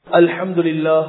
الحمد لله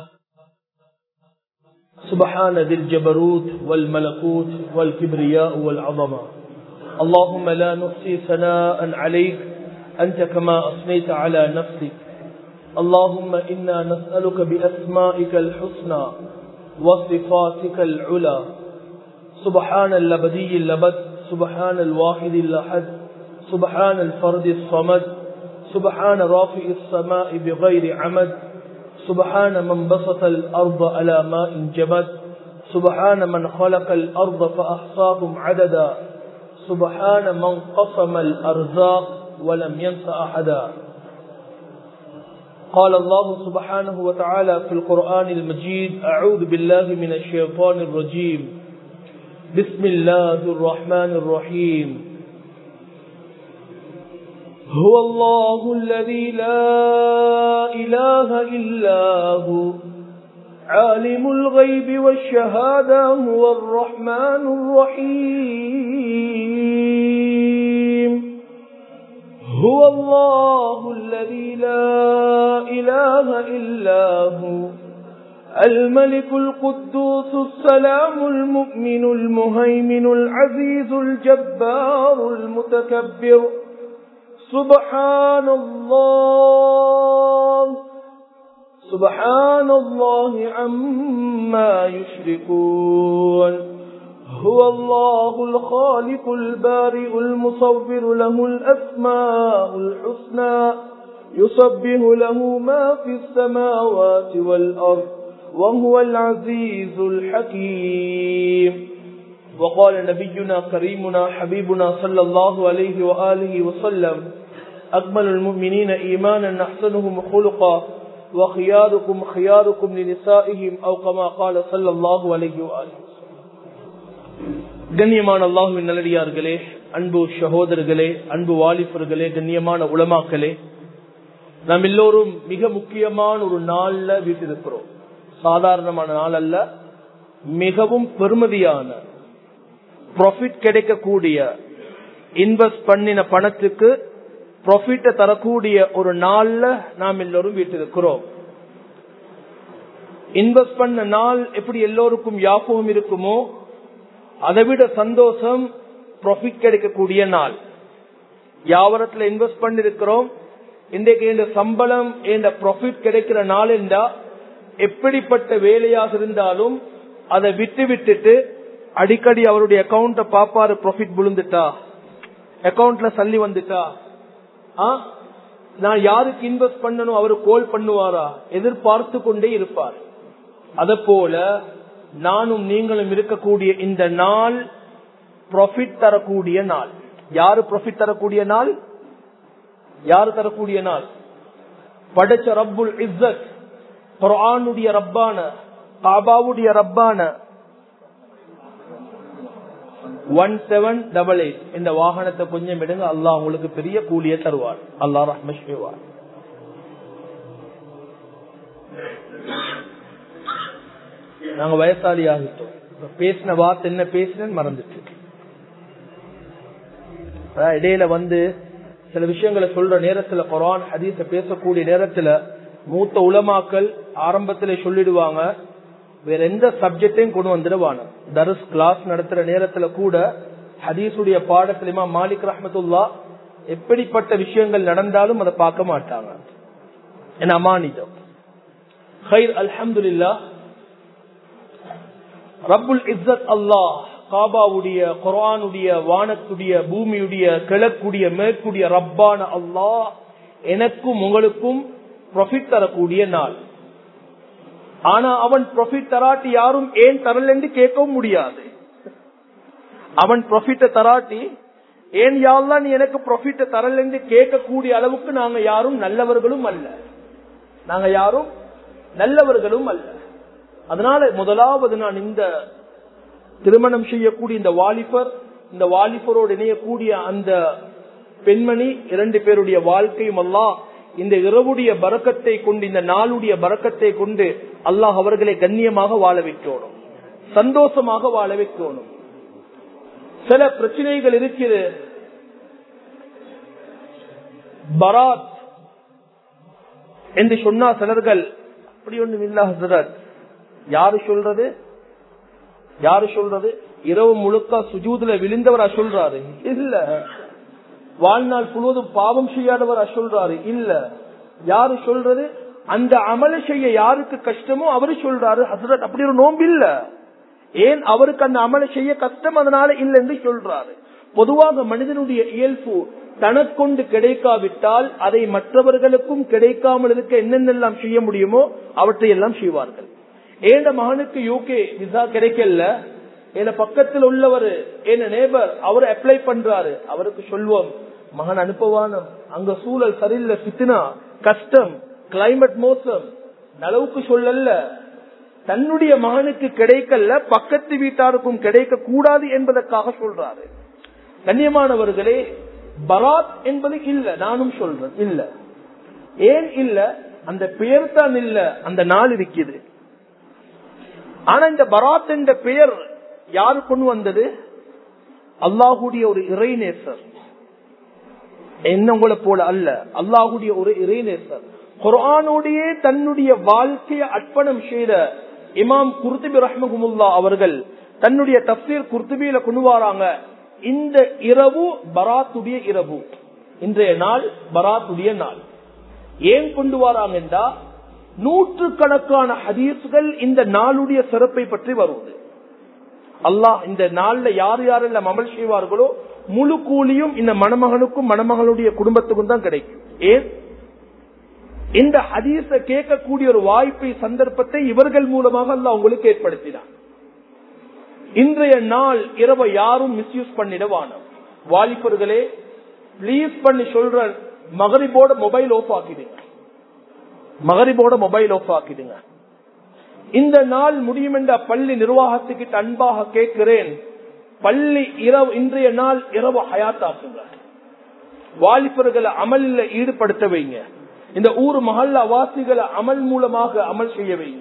سبحان ذي الجبروت والملكوت والكبرياء والعظمة. اللهم لا نحصي ثناء عليك أنت كما أثنيت على نفسك. اللهم إنا نسألك بأسمائك الحسنى وصفاتك العلى. سبحان الأبدي اللبد، سبحان الواحد الأحد، سبحان الفرد الصمد، سبحان رافع السماء بغير عمد، سبحان من بسط الأرض على ماء جمد، سبحان من خلق الأرض فأحصاهم عددا، سبحان من قسم الأرزاق ولم ينس أحدا. قال الله سبحانه وتعالى في القرآن المجيد: أعوذ بالله من الشيطان الرجيم، بسم الله الرحمن الرحيم. هو الله الذي لا إله إلا هو عالم الغيب والشهادة هو الرحمن الرحيم. هو الله الذي لا إله إلا هو الملك القدوس السلام المؤمن المهيمن العزيز الجبار المتكبر. سبحان الله عما يشركون. هو الله الخالق البارئ المصور له الأسماء الحسنى يسبح له ما في السماوات والأرض وهو العزيز الحكيم. وقال نبينا كريمنا حبيبنا صلى الله عليه وآله وسلم: أكمل المؤمنين إيمانا أحسنهم خلقا وخياركم خياركم لنسائهم أو كما قال صلى الله عليه وآله. கண்ணியமான அல்லாஹ்வின் நல்லடியார்களே, அன்பு சகோதரர்களே, அன்பு வாலிபர்களே, கண்ணியமான உலமாக்களே, நாம் எல்லோரும் மிக முக்கியமான ஒரு நாள்ல வீட்டிருக்கிறோம். சாதாரணமான நாள் அல்ல, மிகவும் பெருமதியான ப்ராஃபிட் கிடைக்கக்கூடிய, இன்வெஸ்ட் பண்ணின பணத்துக்கு ப்ராஃபிட்டை தரக்கூடிய ஒரு நாள்ல நாம் எல்லோரும் வீட்டிருக்கிறோம். இன்வெஸ்ட் பண்ண நாள் எப்படி எல்லோருக்கும் ஞாபகம் இருக்குமோ, அதை விட சந்தோஷம் ப்ராஃபிட் கிடைக்கக்கூடிய நாள். வியாபாரத்துல இன்வெஸ்ட் பண்ணிருக்கிறோம், இன்றைக்கு இந்த சம்பளம் இந்த ப்ராஃபிட் கிடைக்கிற நாள் என்றா எப்படிப்பட்ட வேலையாக இருந்தாலும் அதை விட்டுட்டு அடிக்கடி அவருடைய அக்கௌண்ட பாப்பாரு. ப்ராஃபிட் விழுந்துட்டா, அக்கௌண்ட்ல சல்லி வந்துட்டா, நான் யாருக்கு இன்வெஸ்ட் பண்ணணும் அவரு கோல் பண்ணுவாரா, எதிர்பார்த்து கொண்டே இருப்பார். அத போல நானும் நீங்களும் இருக்கக்கூடிய இந்த நாள் ப்ராஃபிட் தரக்கூடிய நாள். யாரு ப்ராஃபிட் தரக்கூடிய நாள்? யாரு தரக்கூடிய நாள்? படைச்ச ரப்புல் இஸ்ஸத், குர்ஆனுடைய ரப்பான, காபாவுடைய ரப்பான 1788 இந்த வாகனத்தை கொஞ்சம் எடுங்க, அல்லாஹ் உங்களுக்கு பெரிய கூலிய தருவார். அல்லாஹ் ரஹ்மத் செய்வார். நாங்க வயசாளி ஆகிட்டோம், பேசின வார்த்தை என்ன பேசினேன்னு மறந்துட்டு. இடையில சில விஷயங்களை சொல்ற நேரத்துல, குர்ஆன் ஹதீஸ பேசக்கூடிய நேரத்துல மூத்த உலமாக்கள் ஆரம்பத்திலே சொல்லிடுவாங்க, வேற எந்த சப்ஜெக்டையும் கொண்டு வந்துடுவாங்க. தர்ஸ் கிளாஸ் நடத்துற நேரத்துல கூட ஹதீஸுடைய பாடத்துல இமாம் மாலிக் ரஹ்மத்துல்லாஹ் எப்படிப்பட்ட விஷயங்கள் நடந்தாலும் அதை பார்க்க மாட்டாங்க. என்ன அமானிதம். ஹைர், அல்ஹம்துலில்லாஹ். ரப்புல் இஸ்ஸத் அல்லாஹ் காபாவுடைய, குர்ஆனுடைய, வானத்துடைய, பூமியுடைய, கிழக்குடைய, மேற்குடைய ரப்பான அல்லாஹ் எனக்கும் உங்களுக்கும் ப்ராஃபிட் தரக்கூடிய நாள். ஆனா அவன் ப்ராஃபிட் தராட்டி யாரும் ஏன் தரல என்று கேட்கவும் முடியாது. அவன் ப்ராஃபிட்ட தராட்டி ஏன் யா அல்லாஹ் நீ எனக்கு ப்ராஃபிட்ட தரல என்று கேட்கக்கூடிய அளவுக்கு நாங்க யாரும் நல்லவர்களும் அல்ல. நாங்க யாரும் நல்லவர்களும் அல்ல. அதனால முதலாவது நான் இந்த திருமணம் செய்யக்கூடிய இந்த வாலிபர், இந்த வாலிபரோடு இணையக்கூடிய அந்த பெண்மணி, 2 பேருடைய வாழ்க்கையும் அல்லாஹ் இந்த இரவுடைய பரக்கத்தை கொண்டு, இந்த நாளுடைய பரக்கத்தை கொண்டு அல்லாஹ் அவர்களை கண்ணியமாக வாழ வைக்கணும், சந்தோஷமாக வாழ வைக்கணும். சில பிரச்சனைகள் இருக்கிறது. பராத் என்று சொன்னா சிலர்கள் அப்படி ஒண்ணும் இல்ல ஹஸ்ரத். யாரு சொல்றது? இரவு முழுக்க சுஜூதுல விழுந்தவரா சொல்றாரு? இல்ல. வாழ்நாள் முழுவதும் பாவம் செய்யாதவரா சொல்றாரு? இல்ல. யாரு சொல்றது? அந்த அமல செய்ய யாருக்கு கஷ்டமோ அவரு சொல்றாரு ஹஸ்ரத் அப்படி ஒரு நோன்பு இல்ல. ஏன் அவருக்கு அந்த அமல செய்ய கஷ்டம், அதனால இல்ல என்று சொல்றாரு. பொதுவாக மனிதனுடைய இயல்பு தனக்கொண்டு கிடைக்காவிட்டால் அதை மற்றவர்களுக்கும் கிடைக்காமல் இருக்க என்னென்னலாம் செய்ய முடியுமோ அவற்றை எல்லாம் செய்வார்கள். ஏன மகனுக்கு யூகே விசா கிடைக்கல, என பக்கத்தில் உள்ளவர் என்ன நேபர் அவர் அப்ளை பண்றாரு, அவருக்கு சொல்வோம் மகன் அனுப்பவான அங்க சூழல் சரியில்லை, பித்னா கஷ்டம், கிளைமேட் மோசம், அளவுக்கு சொல்லல. தன்னுடைய மகனுக்கு கிடைக்கல, பக்கத்து வீட்டாருக்கும் கிடைக்க கூடாது என்பதற்காக சொல்றாரு. கண்ணியமானவர்களே, பராத் என்பது இல்ல, நானும் சொல்றேன் இல்ல. ஏன் இல்ல? அந்த பெயர் தான் இல்ல, அந்த நாள் இருக்குது. ஆனா இந்த பராத் என்ற பெயர் யாரு கொண்டு வந்தது? அல்லாஹுடைய ஒரு இறைநேசர், என்ன உங்களை போல அல்ல, அல்லாஹுடைய ஒரு இறைநேசர். குர்ஆனோடைய தன்னுடைய வாழ்க்கையை அர்ப்பணம் செய்த இமாம் குர்துபி ரஹ்மஹுல்லாஹ் அவர்கள் தன்னுடைய தஃப்சீர் குர்துபியில கொண்டு வராங்க, இந்த இரவு பராத்துடைய இரவு, இன்றைய நாள் பராத்துடைய நாள். ஏன் கொண்டு வராங்கன்றா, நூற்றுக்கணக்கான ஹதீஸ்கள் இந்த நாளுடைய சிறப்பை பற்றி வருவது. அல்லாஹ் இந்த நாள்ல யார் யாரெல்லாம் அமல் செய்வார்களோ முழு கூலியும் இந்த மணமகனுக்கும் மணமகளுடைய குடும்பத்துக்கும் தான் கிடைக்கும். ஏன்? இந்த ஹதீஸ கேட்கக்கூடிய ஒரு வாய்ப்பை, சந்தர்ப்பத்தை இவர்கள் மூலமாக அல்லாஹ் உங்களுக்கு ஏற்படுத்தினார். இன்றைய நாள் இரவை யாரும் மிஸ்யூஸ் பண்ணிடவான. வாலிபர்களே, பிளீஸ் பண்ணி சொல்ற, மகரிபோட மொபைல் ஆஃப் ஆக்கிடுங்க, மகரிபோட மொபைல் ஆஃப் ஆக்கிடுங்க. இந்த நாள் முடியும் என்ற பள்ளி நிர்வாகத்துக்கு அன்பாக கேட்கிறேன், பள்ளி இரவு, இன்றைய நாள் இரவு ஹயாத்தாக்குங்க. வாலிபர்களை அமலில் ஈடுபடுத்த வைங்க. இந்த ஊர் மஹல்லா வாசிகளை அமல் மூலமாக அமல் செய்ய வைங்க.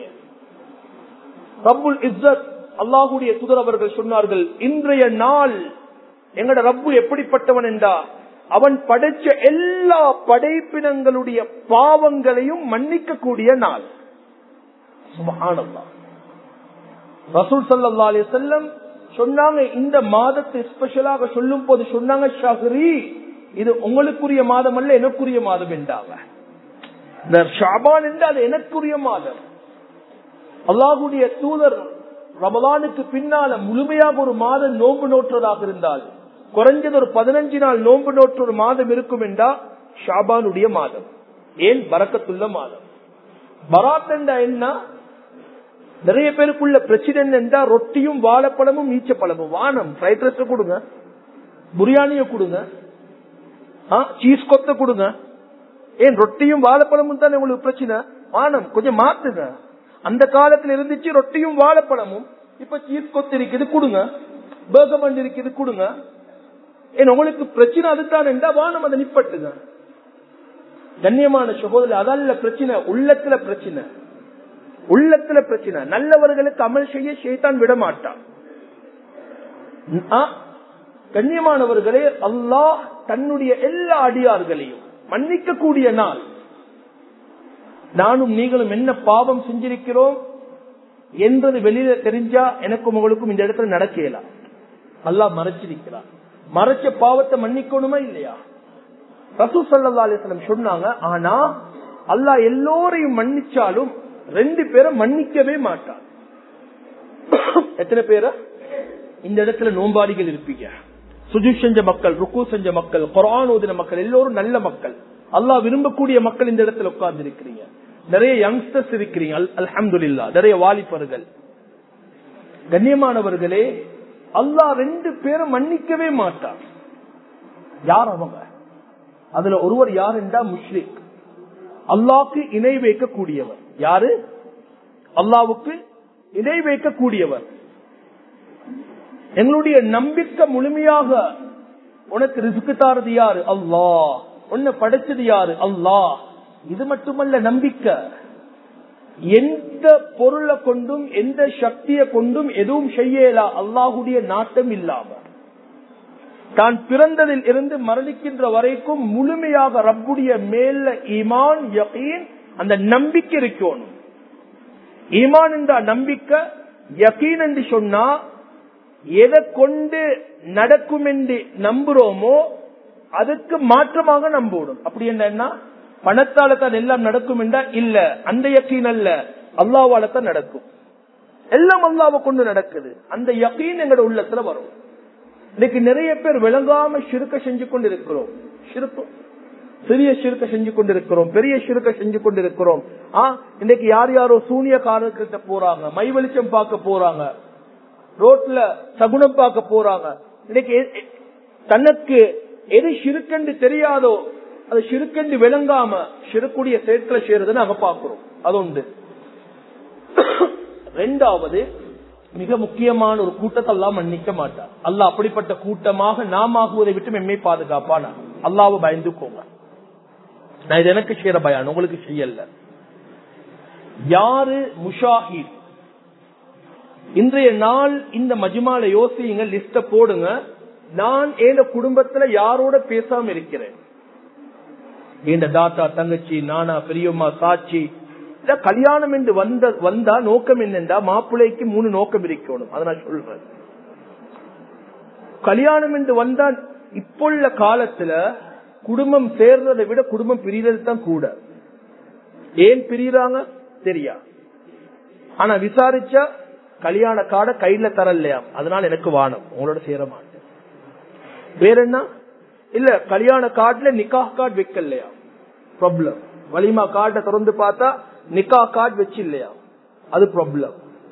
ரப்புல் இஸ்ஸத் அல்லாஹுடைய தூதர் அவர்கள் சொன்னார்கள், இன்றைய நாள் எங்கட ரப்பு எப்படிப்பட்டவன் என்றா, அவன் படைச்ச எல்லா படைப்பினங்களுடைய பாவங்களையும் மன்னிக்க கூடிய நாள். சுப்ஹானல்லாஹ். ரசூல் ஸல்லல்லாஹு அலைஹி வஸல்லம் சொன்னாங்க, இந்த மாதத்தை ஸ்பெஷலாக சொல்லும் போது சொன்னாங்க, ஷஹ்ரி, இது உங்களுக்குரிய மாதம் அல்ல, எனக்குரிய மாதம் என்றாங்க. ஷாபான் என்றால் எனக்குரிய மாதம். அல்லாஹுடைய தூதர் ரமலானுக்கு பின்னால முழுமையாக ஒரு மாதம் நோன்பு நோற்றதாக இருந்தால், குறைஞ்சது ஒரு 15 நாள் நோன்பு நோற்ற ஒரு மாதம் இருக்கும் என்றா ஷாபானுடைய மாதம். ஏன்? பரக்கத்துள்ள மாதம். பராத் என்றா என்ன? நிறைய பேருக்குள்ள பிரச்சனை என்றா, ரொட்டியும் வாழைப்பழமும் ஈச்சப்பழமும் வானம். ஃப்ரைட் ரைஸ் கொடுங்க, பிரியாணிய கொடுங்க, சீஸ் கொத்த கொடுங்க. ஏன்? ரொட்டியும் வாழைப்பழமும் தான் உங்களுக்கு பிரச்சனை. வானம் கொஞ்சம் மாத்துங்க. அந்த காலத்துல இருந்துச்சு ரொட்டியும் வாழைப்பழமும், இப்ப சீஸ் கொத்து இருக்குது கொடுங்க, பர்கர் பன் இருக்குது கொடுங்க. ஏன் உங்களுக்கு பிரச்சனை அதுதான் என்றா வானம் அதை நிப்பட்டுங்க. கண்ணியமான சகோதரர், அதல்ல பிரச்சனை, உள்ளத்துல பிரச்சனை, உள்ளத்துல பிரச்சனை. நல்லவர்களுக்கு அமல் செய்ய ஷைத்தான் விட மாட்டான். கண்ணியமானவர்களே, அல்லாஹ் தன்னுடைய எல்லா அடியார்களையும் மன்னிக்க கூடிய நாள். நானும் நீங்களும் என்ன பாவம் செஞ்சிருக்கிறோம் என்றது வெளியில தெரிஞ்சா எனக்கும் உங்களுக்கும் இந்த இடத்துல நடக்கலாம். அல்லாஹ் மறைச்சிருக்கிறார். மறைச்ச பாவத்தை மன்னிக்கணுமா இல்லையா? ரசூல் ஸல்லல்லாஹு அலைஹி வஸல்லம் சொன்னாங்க, ஆனா அல்லாஹ் எல்லோரையும் மன்னிச்சாலும் 2 பேரை மன்னிக்கவே மாட்டார். எத்தனை பேரை? இந்த இடத்துல நோம்பாடிகள் இருப்பீங்க, சுஜூத் செஞ்ச மக்கள், ருக்கு செஞ்ச மக்கள், குர்ஆன் ஓதின மக்கள், எல்லோரும் நல்ல மக்கள், அல்லாஹ் விரும்பக்கூடிய மக்கள் இந்த இடத்துல உட்கார்ந்து இருக்கிறீங்க. நிறைய யங்ஸ்டர்ஸ் இருக்கிறீங்க, அல்ஹம்துலில்லாஹ், நிறைய வாலிபர்கள். கண்ணியமானவர்களே, அல்லாஹ் 2 பேரை மன்னிக்கவே மாட்டார். யார் அவங்க? அதுல ஒருவர் யார் என்றா முஷ்ரிக், அல்லாஹ்வுக்கு இணை வைக்கக்கூடியவர். யாரு? அல்லாஹ்வுக்கு இணை வைக்கக்கூடியவர். எங்களுடைய நம்பிக்கை முழுமையாக, உனக்கு ரிஸ்க் தாரது யாரு? அல்லாஹ். உன்னை படைச்சது யாரு? அல்லாஹ். இது மட்டுமல்ல நம்பிக்கை, எந்த பொருளை கொண்டும் எந்த சக்தியை கொண்டும் எதுவும் செய்யலா அல்லாஹுடைய நாட்டம் இல்லாம. தான் பிறந்ததில் இருந்து மரணிக்கின்ற வரைக்கும் முழுமையாக ரப்புடைய மேல ஈமான், யகீன், அந்த நம்பிக்கை இருக்கணும். ஈமான் என்ற நம்பிக்கை, யகீன் என்று சொன்னா எதை கொண்டு நடக்கும் என்று நம்புறோமோ அதுக்கு மாற்றமாக நம்பணும். அப்படி என்ன, பணத்தால தான் எல்லாம் நடக்கும் என்றா இல்ல, அந்த யகீன் அல்ல, அல்லாஹ்வால தான் நடக்கும். எல்லாம் அல்லாஹ்வை கொண்டு நடக்குது. அந்த யகீன் எங்களோட உள்ளத்துல வரும். இன்னைக்கு நிறைய பேர் விளங்காம ஷிர்க செஞ்சு கொண்டு இருக்கிறோம். சிறிய ஷிர்க செஞ்சு கொண்டிருக்கிறோம், பெரிய ஷிர்க செஞ்சு கொண்டிருக்கிறோம். இன்னைக்கு யார் யாரோ சூனியக்காரர்கிட்ட போறாங்க, மை வெளிச்சம் பார்க்க போறாங்க, ரோட்ல சகுனம் பார்க்க போறாங்க. இன்னைக்கு தனக்கு எது ஷிர்கென்று தெரியாதோ அது ஷிர்கென்று விளங்காம ஷிர்க்குடைய செயற்களை செய்யறதுன்னு நாங்க பாக்குறோம். அது உண்டு. ரெண்டாவது, மிக முக்கியமான ஒரு கூட்டத்தை அல்லாஹ் மன்னிக்க மாட்டார். அல்லாஹ் அப்படிப்பட்ட கூட்டமாக நாம் ஆகுவதை விட்டு எம்மை பாதுகாப்பான. அல்லாஹ்வை பயந்துக்கோங்க. நான் இது எனக்கு செய்யற பயான், உங்களுக்கு செய்யல. யாரு முஷாஹித்? இன்றைய நாள் இந்த மஜ்மால யோசிங்க, லிஸ்ட போடுங்க. நான் என் குடும்பத்துல யாரோட பேசாம இருக்கிறேன்? என் தாத்தா, தங்கச்சி, நானா, பெரியம்மா, சாட்சி. கல்யாணம் என்று வந்தா நோக்கம் என்னென்றா, மாப்பிள்ளைக்கு 3 நோக்கம் இருக்கணும். அதை நான் சொல்றேன். கல்யாணம் என்று வந்தா இப்போ உள்ள காலத்துல குடும்பம் சேர்றதை விட குடும்பம் பிரிறது தான் கூட. ஏன் பிரிறாங்க தெரியா, ஆனா விசாரிச்சா கல்யாண கார்டை கையில தரலையா, அதனால எனக்கு வானம், உங்களோட சேர மாட்டேன். வேற என்ன இல்ல, கல்யாண கார்டுல நிக்கா கார்டு வைக்கலையா, ப்ராப்ளம். வலிமா கார்டை திறந்து பார்த்தா நிக்கா கார்டு வச்சு இல்லையா, அது ப்ராப்ளம்.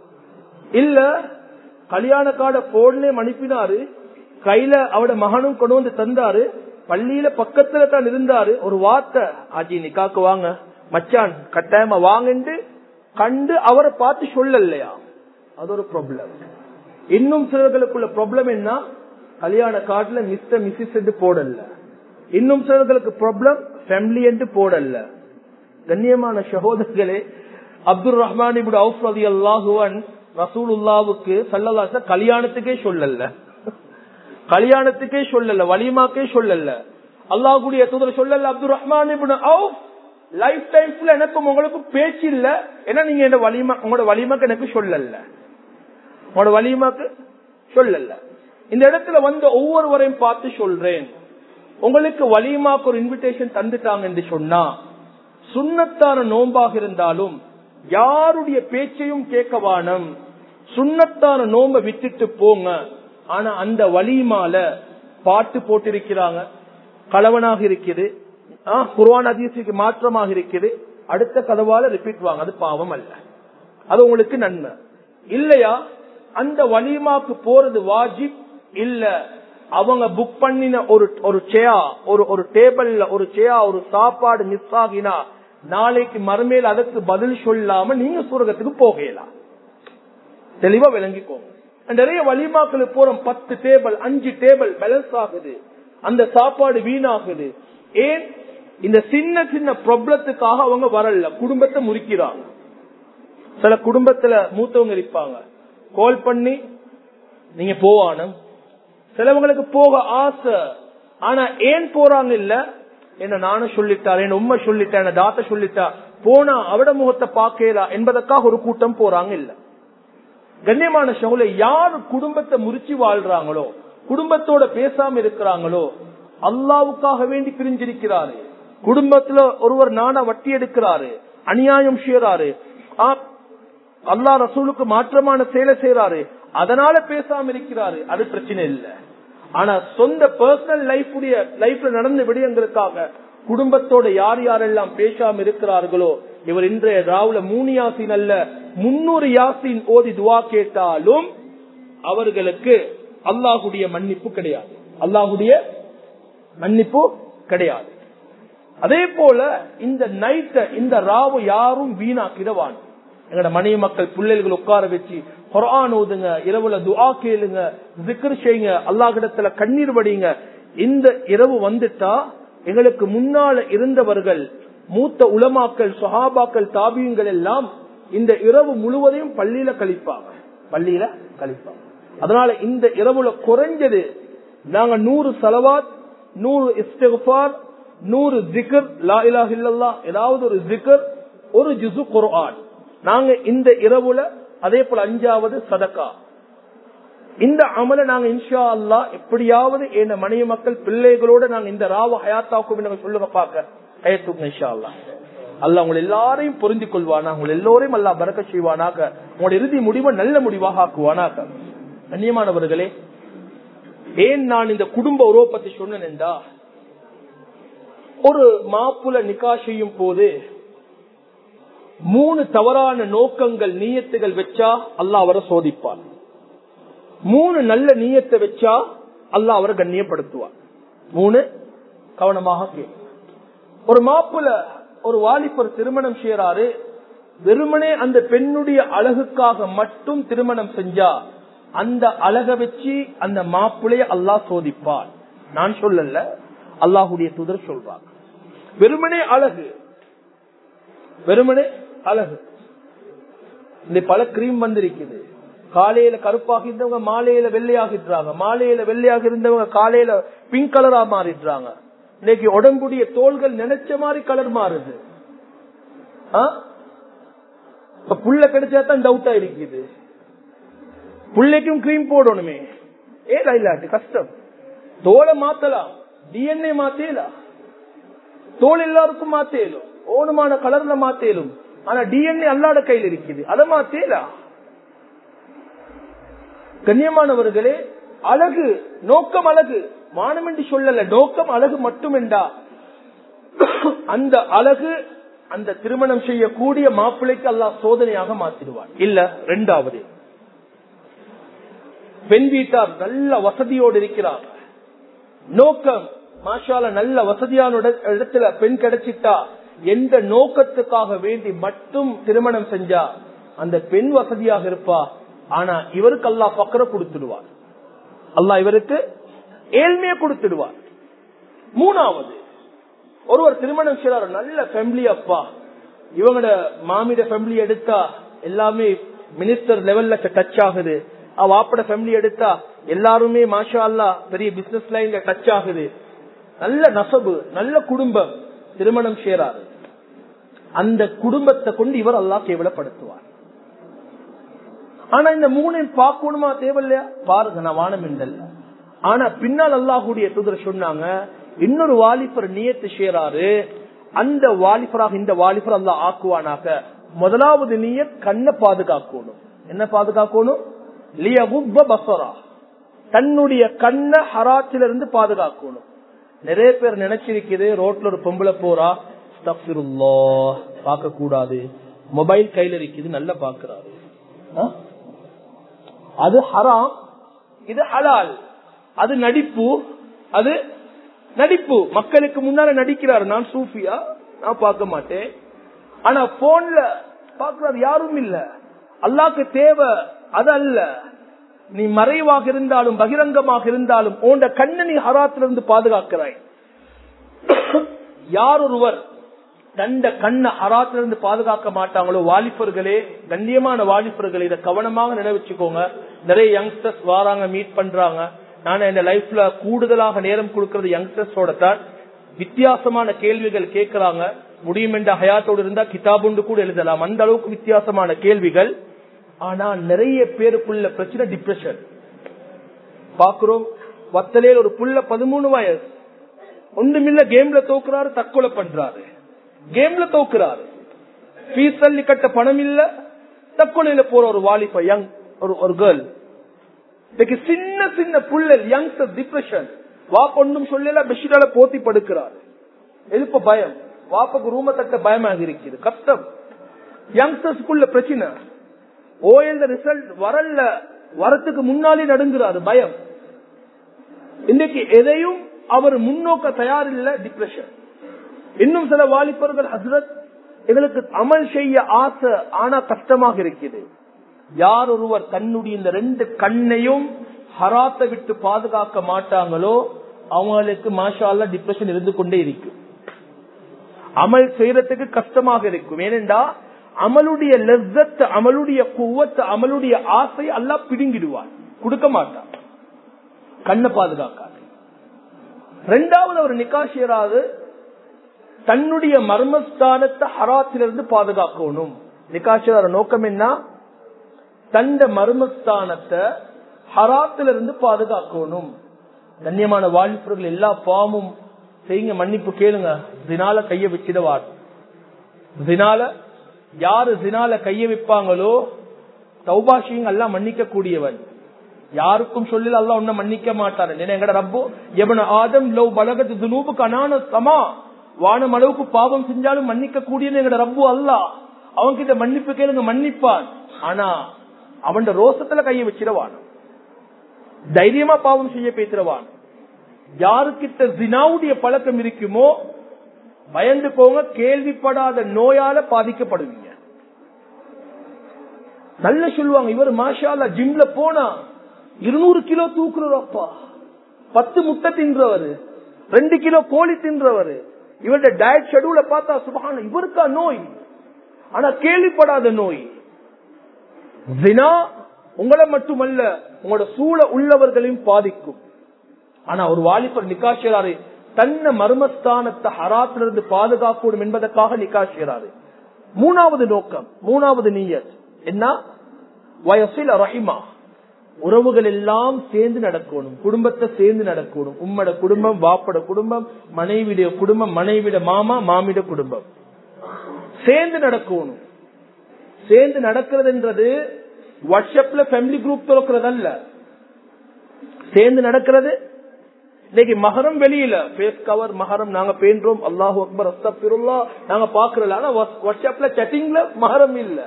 இல்ல கல்யாண கார்டை போன்ல அனுப்பினாரு, கையில அவட மகனும் கொண்டு வந்து தந்தாரு, பள்ளியில பக்கத்துல தான் இருந்தாரு, ஒரு வார்த்தை ஆஜி நிக்காக்கு வாங்க, மச்சான் கட்டாயமா வாங்கன்னு கண்டு அவரை பார்த்து சொல்லலையா, அது ஒரு ப்ராப்ளம். இன்னும் சிலர்களுக்குள்ள ப்ராப்ளம் என்ன, கல்யாண கார்டுல மிஸ்டர் மிஸ்ஸஸ் என்று போடல. இன்னும் சிலர்களுக்கு ப்ராப்ளம் ஃபேமிலி என்று போடல. கண்ணியமான சகோதரர்களே, அப்துல் ரஹ்மான் இப்னு அவுஃப் ரலியல்லாஹு அன்ஹு ரசூலுல்லாஹ்வுக்கு ஸல்லல்லாஹு அலைஹி வஸல்லம் கல்யாணத்துக்கே சொல்லல, கல்யாணத்துக்கே சொல்லல, வலிமாக்கே சொல்லல, அல்லாஹ்வுடைய தூதர் சொல்லல. Abdul Rahman ibn Awf life டைம்ல எனக்கும் உங்களுக்கும் பேச்சு இல்ல, ஏன்னா நீங்க என்ன வலிமா, உங்களோட வலிமாக்கு எனக்கு சொல்லல, உங்களோட வலிமாக்கு சொல்லல. இந்த இடத்துல வந்து ஒவ்வொருவரையும் பார்த்து சொல்றேன், உங்களுக்கு வலிமாக்கு ஒரு இன்விடேஷன் தந்துட்டாங்க என்று சொன்னா, சுன்னத்தான நோன்பாக இருந்தாலும் யாருடைய பேச்சையும் கேட்க வானம், சுன்னத்தான நோன்பை விட்டுட்டு போங்க. ஆனா அந்த வலிமால பாட்டு போட்டிருக்கிறாங்க, கலவனாக இருக்குது, குர்ஆன் ஹதீஸுக்கு மாற்றமாக இருக்குது, அடுத்த கதவால ரிப்பீட் வாங்க, அது பாவம் அல்ல, அது உங்களுக்கு நன்மை இல்லையா. அந்த வலிமாக்கு போறது வாஜிப் இல்ல. அவங்க புக் பண்ணின ஒரு சேர், ஒரு டேபிள்ல ஒரு சேர், ஒரு சாப்பாடு மிஸ் ஆகினா நாளைக்கு மறுமையில் அதற்கு பதில் சொல்லாம நீங்க சூரகத்துக்கு போகலாம். தெளிவா விளங்கிக்கோங்க. நிறைய வலிமாக்களுக்கு போறோம், 10 டேபிள் 5 டேபிள் பேலன்ஸ் ஆகுது, அந்த சாப்பாடு வீணாகுது. ஏன்? இந்த சின்ன சின்ன ப்ராப்ளத்துக்காக அவங்க வரல, குடும்பத்தை முறிக்கிறாங்க. சில குடும்பத்துல மூத்தவங்க இருப்பாங்க, கால் பண்ணி நீங்க போவானும், சிலவங்களுக்கு போக ஆசை, ஆனா ஏன் போறாங்க இல்ல, என்ன நானும் சொல்லிட்டாரு, என் உண்மை சொல்லிட்டா, என்ன தாத்தா சொல்லிட்டா, போனா அவட முகத்தை பாக்கலாம் என்பதற்காக ஒரு கூட்டம் போறாங்க இல்ல. கண்ணியமான சகோதரர்களே, யார் குடும்பத்தை முறிச்சு வாழ்றாங்களோ, குடும்பத்தோட பேசாம இருக்கிறாங்களோ, அல்லாவுக்காக வேண்டி பிரிஞ்சிருக்கிறாரு. குடும்பத்துல ஒருவர் நானா வட்டி எடுக்கிறாரு, அநியாயம் செய்யறாரு, அல்லாஹ் ரசூலுக்கு மாற்றமான செயலை செய்யறாரு, அதனால பேசாம இருக்கிறாரு, அது பிரச்சனை இல்லை. ஆனா சொந்த பர்சனல் லைஃப்ல நடந்த விடயங்களுக்காக குடும்பத்தோட யார் யாரெல்லாம் பேசாம இருக்கிறார்களோ, இவர் இன்றைய ராவுல 3 யாசின் அல்ல 300 யாசின் ஓதி துவா கேட்டாலும் அவர்களுக்கு அல்லாஹுடைய மன்னிப்பு கிடையாது, அல்லாஹுடைய மன்னிப்பு கிடையாது. அதே போல இந்த நைட்ட, இந்த ராவு யாரும் வீணாக்கிடவான். எங்கட மனைவி மக்கள் பிள்ளைகள் உட்கார வச்சு குர்ஆன் ஓதுங்க, இரவுல துஆ கேளுங்க, ஜிக்ர் செய்யுங்க, அல்லாஹ்விடத்துல கண்ணீர் வடிங்க. இந்த இரவு வந்துட்டா எங்களுக்கு முன்னால இருந்தவர்கள், மூத்த உலமாக்கள், சஹாபாக்கள், தாபியீன்கள் எல்லாம் இந்த இரவு முழுவதையும் பள்ளியில கழிப்பாங்க. அதனால இந்த இரவுல குறைஞ்சது நாங்க 100 ஸலவாத், 100 இஸ்திக்ஃபார், 100 ஜிக்ர், லா இலாஹ இல்லல்லாஹ், ஏதாவது ஒரு ஜிக்ர், ஒரு ஜுஸு குர்ஆன் நாங்க இந்த இரவுல அதே போல 5வது சதக்கா. இந்த அமல நாங்க இன்ஷா அல்லாஹ் எப்படியாவது என் மனைவி மக்கள் பிள்ளைகளோட நாங்க இந்த ராவ ஹயாத்தாக்கும் சொல்லுங்க பாக்க ஹயத்துக்கு இன்ஷா அல்லாஹ். அல்லாஹ் உங்களை எல்லாரையும் புரிந்து கொள்வானா, உங்களை எல்லோரையும் அல்லாஹ் பரக்கத் செய்வானாக, உங்களுடைய இறுதி முடிவை நல்ல முடிவாக ஆக்குவானாக. கண்ணியமானவர்களே, ஏன் நான் இந்த குடும்ப உறவை பத்தி சொன்னேன்டா, ஒரு மாப்புல நிக்கா செய்யும் போது 3 தவறான நோக்கங்கள் நீயத்துகள் வச்சா அல்லாஹ் அவரை சோதிப்பார். 3 நல்ல நீயத்தை வச்சா அல்லாஹ் அவரை கண்ணியப்படுத்துவார். 3 கவனமாக கேட்கும். ஒரு மாப்புல ஒரு வாலிபர் திருமணம் செய்யறாரு, வெறுமனே அந்த பெண்ணுடைய அழகுக்காக மட்டும் திருமணம் செஞ்சா அந்த அழக வச்சு அந்த மாப்பிளைய அல்லாஹ் சோதிப்பார். நான் சொல்லல, அல்லாஹுடைய தூதர் சொல்றாங்க. வெறுமனே அழகு, வெறுமனே அழகு. இந்த பல கிரீம் வந்திருக்குது. காலையில கருப்பாக இருந்தவங்க மாலையில வெள்ளையாகிடுறாங்க, மாலையில வெள்ளையாக இருந்தவங்க காலையில பிங்க் கலரா மாறிடுறாங்க. இன்னைக்கு உடம்புடைய தோள்கள் நினைச்ச மாதிரி கலர் மாறுது. புள்ள கிடைச்சாதான் டவுட்டா இருக்குது. புள்ளைக்கும் கிரீம் போடணுமே, ஏதா இல்லாட்டி கஷ்டம். தோலை மாத்தலாம், டிஎன்ஏ மாத்தேலாம், தோல் எல்லாருக்கும் மாத்தேலும், ஓணுமான கலர்ல மாத்தேலும். ஆனா டிஎன்ஏ அல்லாட கையில் இருக்குது, அதை மாத்தேலாம். கண்ணியமானவர்களே, அழகு நோக்கம், அழகு மானம் என்று சொல்லல, நோக்கம் அழகு மட்டும் என்றா அந்த அழகு அந்த திருமணம் செய்யக்கூடிய மாப்பிள்ளைக்கு அல்லாஹ் சோதனையாக மாத்திடுவார். இல்ல, 2வது பெண் வீட்டார் நல்ல வசதியோடு இருக்கிறார், நோக்கம் மாஷால நல்ல வசதியான இடத்துல பெண் கிடைச்சிட்டா எந்த நோக்கத்துக்காக வேண்டி மட்டும் திருமணம் செஞ்சா அந்த பெண் வசதியாக இருப்பா. ஆனா இவருக்கு அல்லாஹ் பக்கர கொடுத்துடுவார், அல்லாஹ் இவருக்கு ஏழ்மையை கொடுத்துடுவார். 3வது ஒருவர் திருமணம் செய்யறாரு, நல்ல ஃபேமிலி, அப்பா இவங்களோட மாமிட ஃபேமிலி எடுத்தா எல்லாமே மினிஸ்டர் லெவல்ல டச் ஆகுது, வாப்பட ஃபேமிலி எடுத்தா எல்லாருமே மாஷா அல்லாஹ் பெரிய பிசினஸ் லைன்ல டச் ஆகுது, நல்ல நசபு நல்ல குடும்பம். திருமணம் செய்யறாரு, அந்த குடும்பத்தை கொண்டு இவர் அல்லாஹ் கேவலப்படுத்துவார். ஆனா இந்த 3 பார்க்கணுமா தேவையில்லையா? பாருங்க, நான் வானம் என்றல்ல. ஆனா பின்னால் அல்லாஹுடைய தூதர் சொன்னாங்க, இன்னொரு வாலிபர் நியத்து செய்யறாரு, அந்த வாலிபராக இந்த வாலிபர் அல்லாஹ் ஆக்குவானாக. முதலாவது நியத் கண்ணை பாதுகாக்கணும். என்ன பாதுகாக்கணும்? லியகுப்ப பஸரா, தன்னுடைய கண்ணை ஹராத்திலிருந்து பாதுகாக்கணும். நிறைய பேர் நினைச்சிருக்குது, ரோட்ல ஒரு பொம்பளை போறா, அஸ்தக்ஃபிருல்லாஹ், பார்க்க கூடாது, மொபைல் கையில இருக்குது, நல்லா பாக்குறாரு, அது ஹராம், இது ஹலால். அது நடிப்பு, அது நடிப்பு. மக்களுக்கு முன்னால நடிக்கிறாரு, நான் சூஃபியா, நான் பார்க்க மாட்டேன். ஆனா போன்ல பாக்குறாரு, யாரும் இல்ல. அல்லாஹ்க்கு தேவை அது அல்ல. நீ மறைவாக இருந்தாலும் பகிரங்கமாக இருந்தாலும் உன்ட கண்ணை நீ ஹராத்திலிருந்து பாதுகாக்கிறாய். யார் ஒருவர் தண்ட கண்ணை ஹராத்திலிருந்து பாதுகாக்க மாட்டாங்களோ, வாலிபர்களே, கண்ணியமான வாலிபர்களே, இதை கவனமாக நினைவச்சுக்கோங்க. நிறைய யங்ஸ்டர்ஸ் வாராங்க, மீட் பண்றாங்க. நான் என் லைஃப்ல கூடுதலாக நேரம் கொடுக்கறது யங்ஸ்டர்ஸோட தான். வித்தியாசமான கேள்விகள் கேட்கிறாங்க. முடியும் என்ற ஹயாத்தோடு இருந்தா கிதாபுண்டு கூட எழுதலாம், அந்த அளவுக்கு வித்தியாசமான கேள்விகள். ஆனா நிறைய பேருக்குள்ள பிரச்சனை டிப்ரெஷன். பாக்குறோம், வத்தலையில் ஒரு புள்ள 13 வயசு, ஒன்றுமில்ல, கேம்ல தோக்குறாரு, தற்கொலை பண்றாரு, கேம்ல தோக்குறாரு, ஃபீஸ் தள்ளி கட்ட பணம் இல்ல, தற்கொலையில போற ஒரு வாலிப யங் ஒரு கேர்ள். சின்ன சின்ன புள்ளல் யங்ஸ்டர் டிப்ரெஷன். வாப்ப ஒன்றும் சொல்லல, பெட்ஷீட்டால போத்தி படுக்கிறாரு, எழுப்ப பயம், வாப்பக்கு ரூம தட்ட பயமாக இருக்குது, கஷ்டம். யங்ஸ்டர்ஸ்க்குள்ள பிரச்சனை. ஓஎல் ரிசல்ட் வரல, வரத்துக்கு முன்னாலே நடுங்குறாரு, பயம். இன்னைக்கு எதையும் அவர் முன்னோக்க தயாரில்லை, டிப்ரெஷன். இன்னும் சில வாலிபர்கள், ஹஸ்ரத் எங்களுக்கு அமல் செய்ய ஆசை, ஆனா கஷ்டமாக இருக்குது. யார் ஒருவர் தன்னுடைய இந்த 2 கண்ணையும் ஹராத்தை விட்டு பாதுகாக்க மாட்டாங்களோ அவங்களுக்கு மாஷா அல்லாஹ் டிப்ரெஷன் இருந்து கொண்டே இருக்கும். அமல் செய்யறதுக்கு கஷ்டமாக இருக்கும். ஏனென்றா அமலுடைய லஸ்ஸத், அமலுடைய குவத், அமலுடைய ஆசை அல்லாஹ் பிடுங்கிடுவார், கொடுக்க மாட்டார். கண்ணை பாதுகாக்காது. 2வது ஒரு நிக்கா செய்யறாரு, தன்னுடைய மர்மஸ்தானத்தை ஹராத்திலிருந்து பாதுகாக்கணும். நிக்காஹ் நோக்கம் என்ன? தண்ட மர்மஸ்தானத்தை ஹராத்திலிருந்து பாதுகாக்கணும். கண்ணியமான வாலிபர்கள் எல்லா பாவமும் செய்யுங்க, மன்னிப்பு கேளுங்க. ஜினால கைய வச்சிடவார். ஜினால யாரு ஜினால கைய வைப்பாங்களோ தௌபா செய்யுங்க, அல்லாஹ் மன்னிக்க கூடியவன். யாருக்கும் சொல்லல அல்லாஹ் ஒன்ன மன்னிக்க மாட்டாரு. எங்கட ரப்பு எபன ஆதம் லவ் பலகத் துனூபுக அனான ஸமா, வானம் அளவுக்கு பாவம் செஞ்சாலும் மன்னிக்க கூடியவன் எங்கட ரப்பு அல்லாஹ். அவன் கிட்ட மன்னிப்பு கேளுங்க, மன்னிப்பான். ஆனா அவன் ரோசத்துல கைய வச்சிடவான், தைரியமா பாவம் செய்ய பேசுறவான். யாருக்கிட்ட ஜினாவுடைய பழக்கம் இருக்குமோ பயந்து போங்க, கேள்விப்படாத நோயால பாதிக்கப்படுவீங்க. நல்ல சொல்லுவாங்க, இவர் மாஷா அல்லாஹ் ஜிம்ல போனா 200 கிலோ தூக்குறப்பா, 10 முட்டை தின்றவரு, 2 கிலோ கோழி தின்றவரு. இவருடைய டயட் ஷெட்யூல பார்த்தா சுபஹான, இவருக்கா நோய்? ஆனா கேள்விப்படாத நோய். ஜினா உங்களை மட்டுமல்ல உங்களோட சூழ உள்ளவர்களையும் பாதிக்கும். ஆனா ஒரு வாலிபர் நிக்காஹ் செய்றாரு, தன்னை மர்மஸ்தானத்தை ஹராத்திலிருந்து பாதுகாக்கணும் என்பதற்காக நிக்காஹ் செய்றாரு. மூணாவது நோக்கம், மூணாவது நியத் என்ன? வயசில ரஹிமா, உறவுகள் எல்லாம் சேர்ந்து நடக்கணும், குடும்பத்தை சேர்ந்து நடக்கணும். உம்மட குடும்பம், வாப்பட குடும்பம், மனைவிட குடும்பம், மனைவிட மாமா, மாமிட குடும்பம் சேர்ந்து நடக்கணும். சேர்ந்து நடக்கிறதுன்றது வாட்ஸ்அப்ல ஃபேமிலி குரூப் திறக்கிறது அல்ல. சேர்ந்து நடக்கிறது இன்னைக்கு மஹரம் வெளியில ஃபேஸ் கவர் மஹரம் நாங்க பேன்றோம், அல்லாஹு அக்பர் அஸ்தக்ஃபிருல்லாஹ் நாங்க பாக்குறோம். ஆனா வாட்ஸ்அப்ல சேட்டிங்ல மஹரம் இல்ல.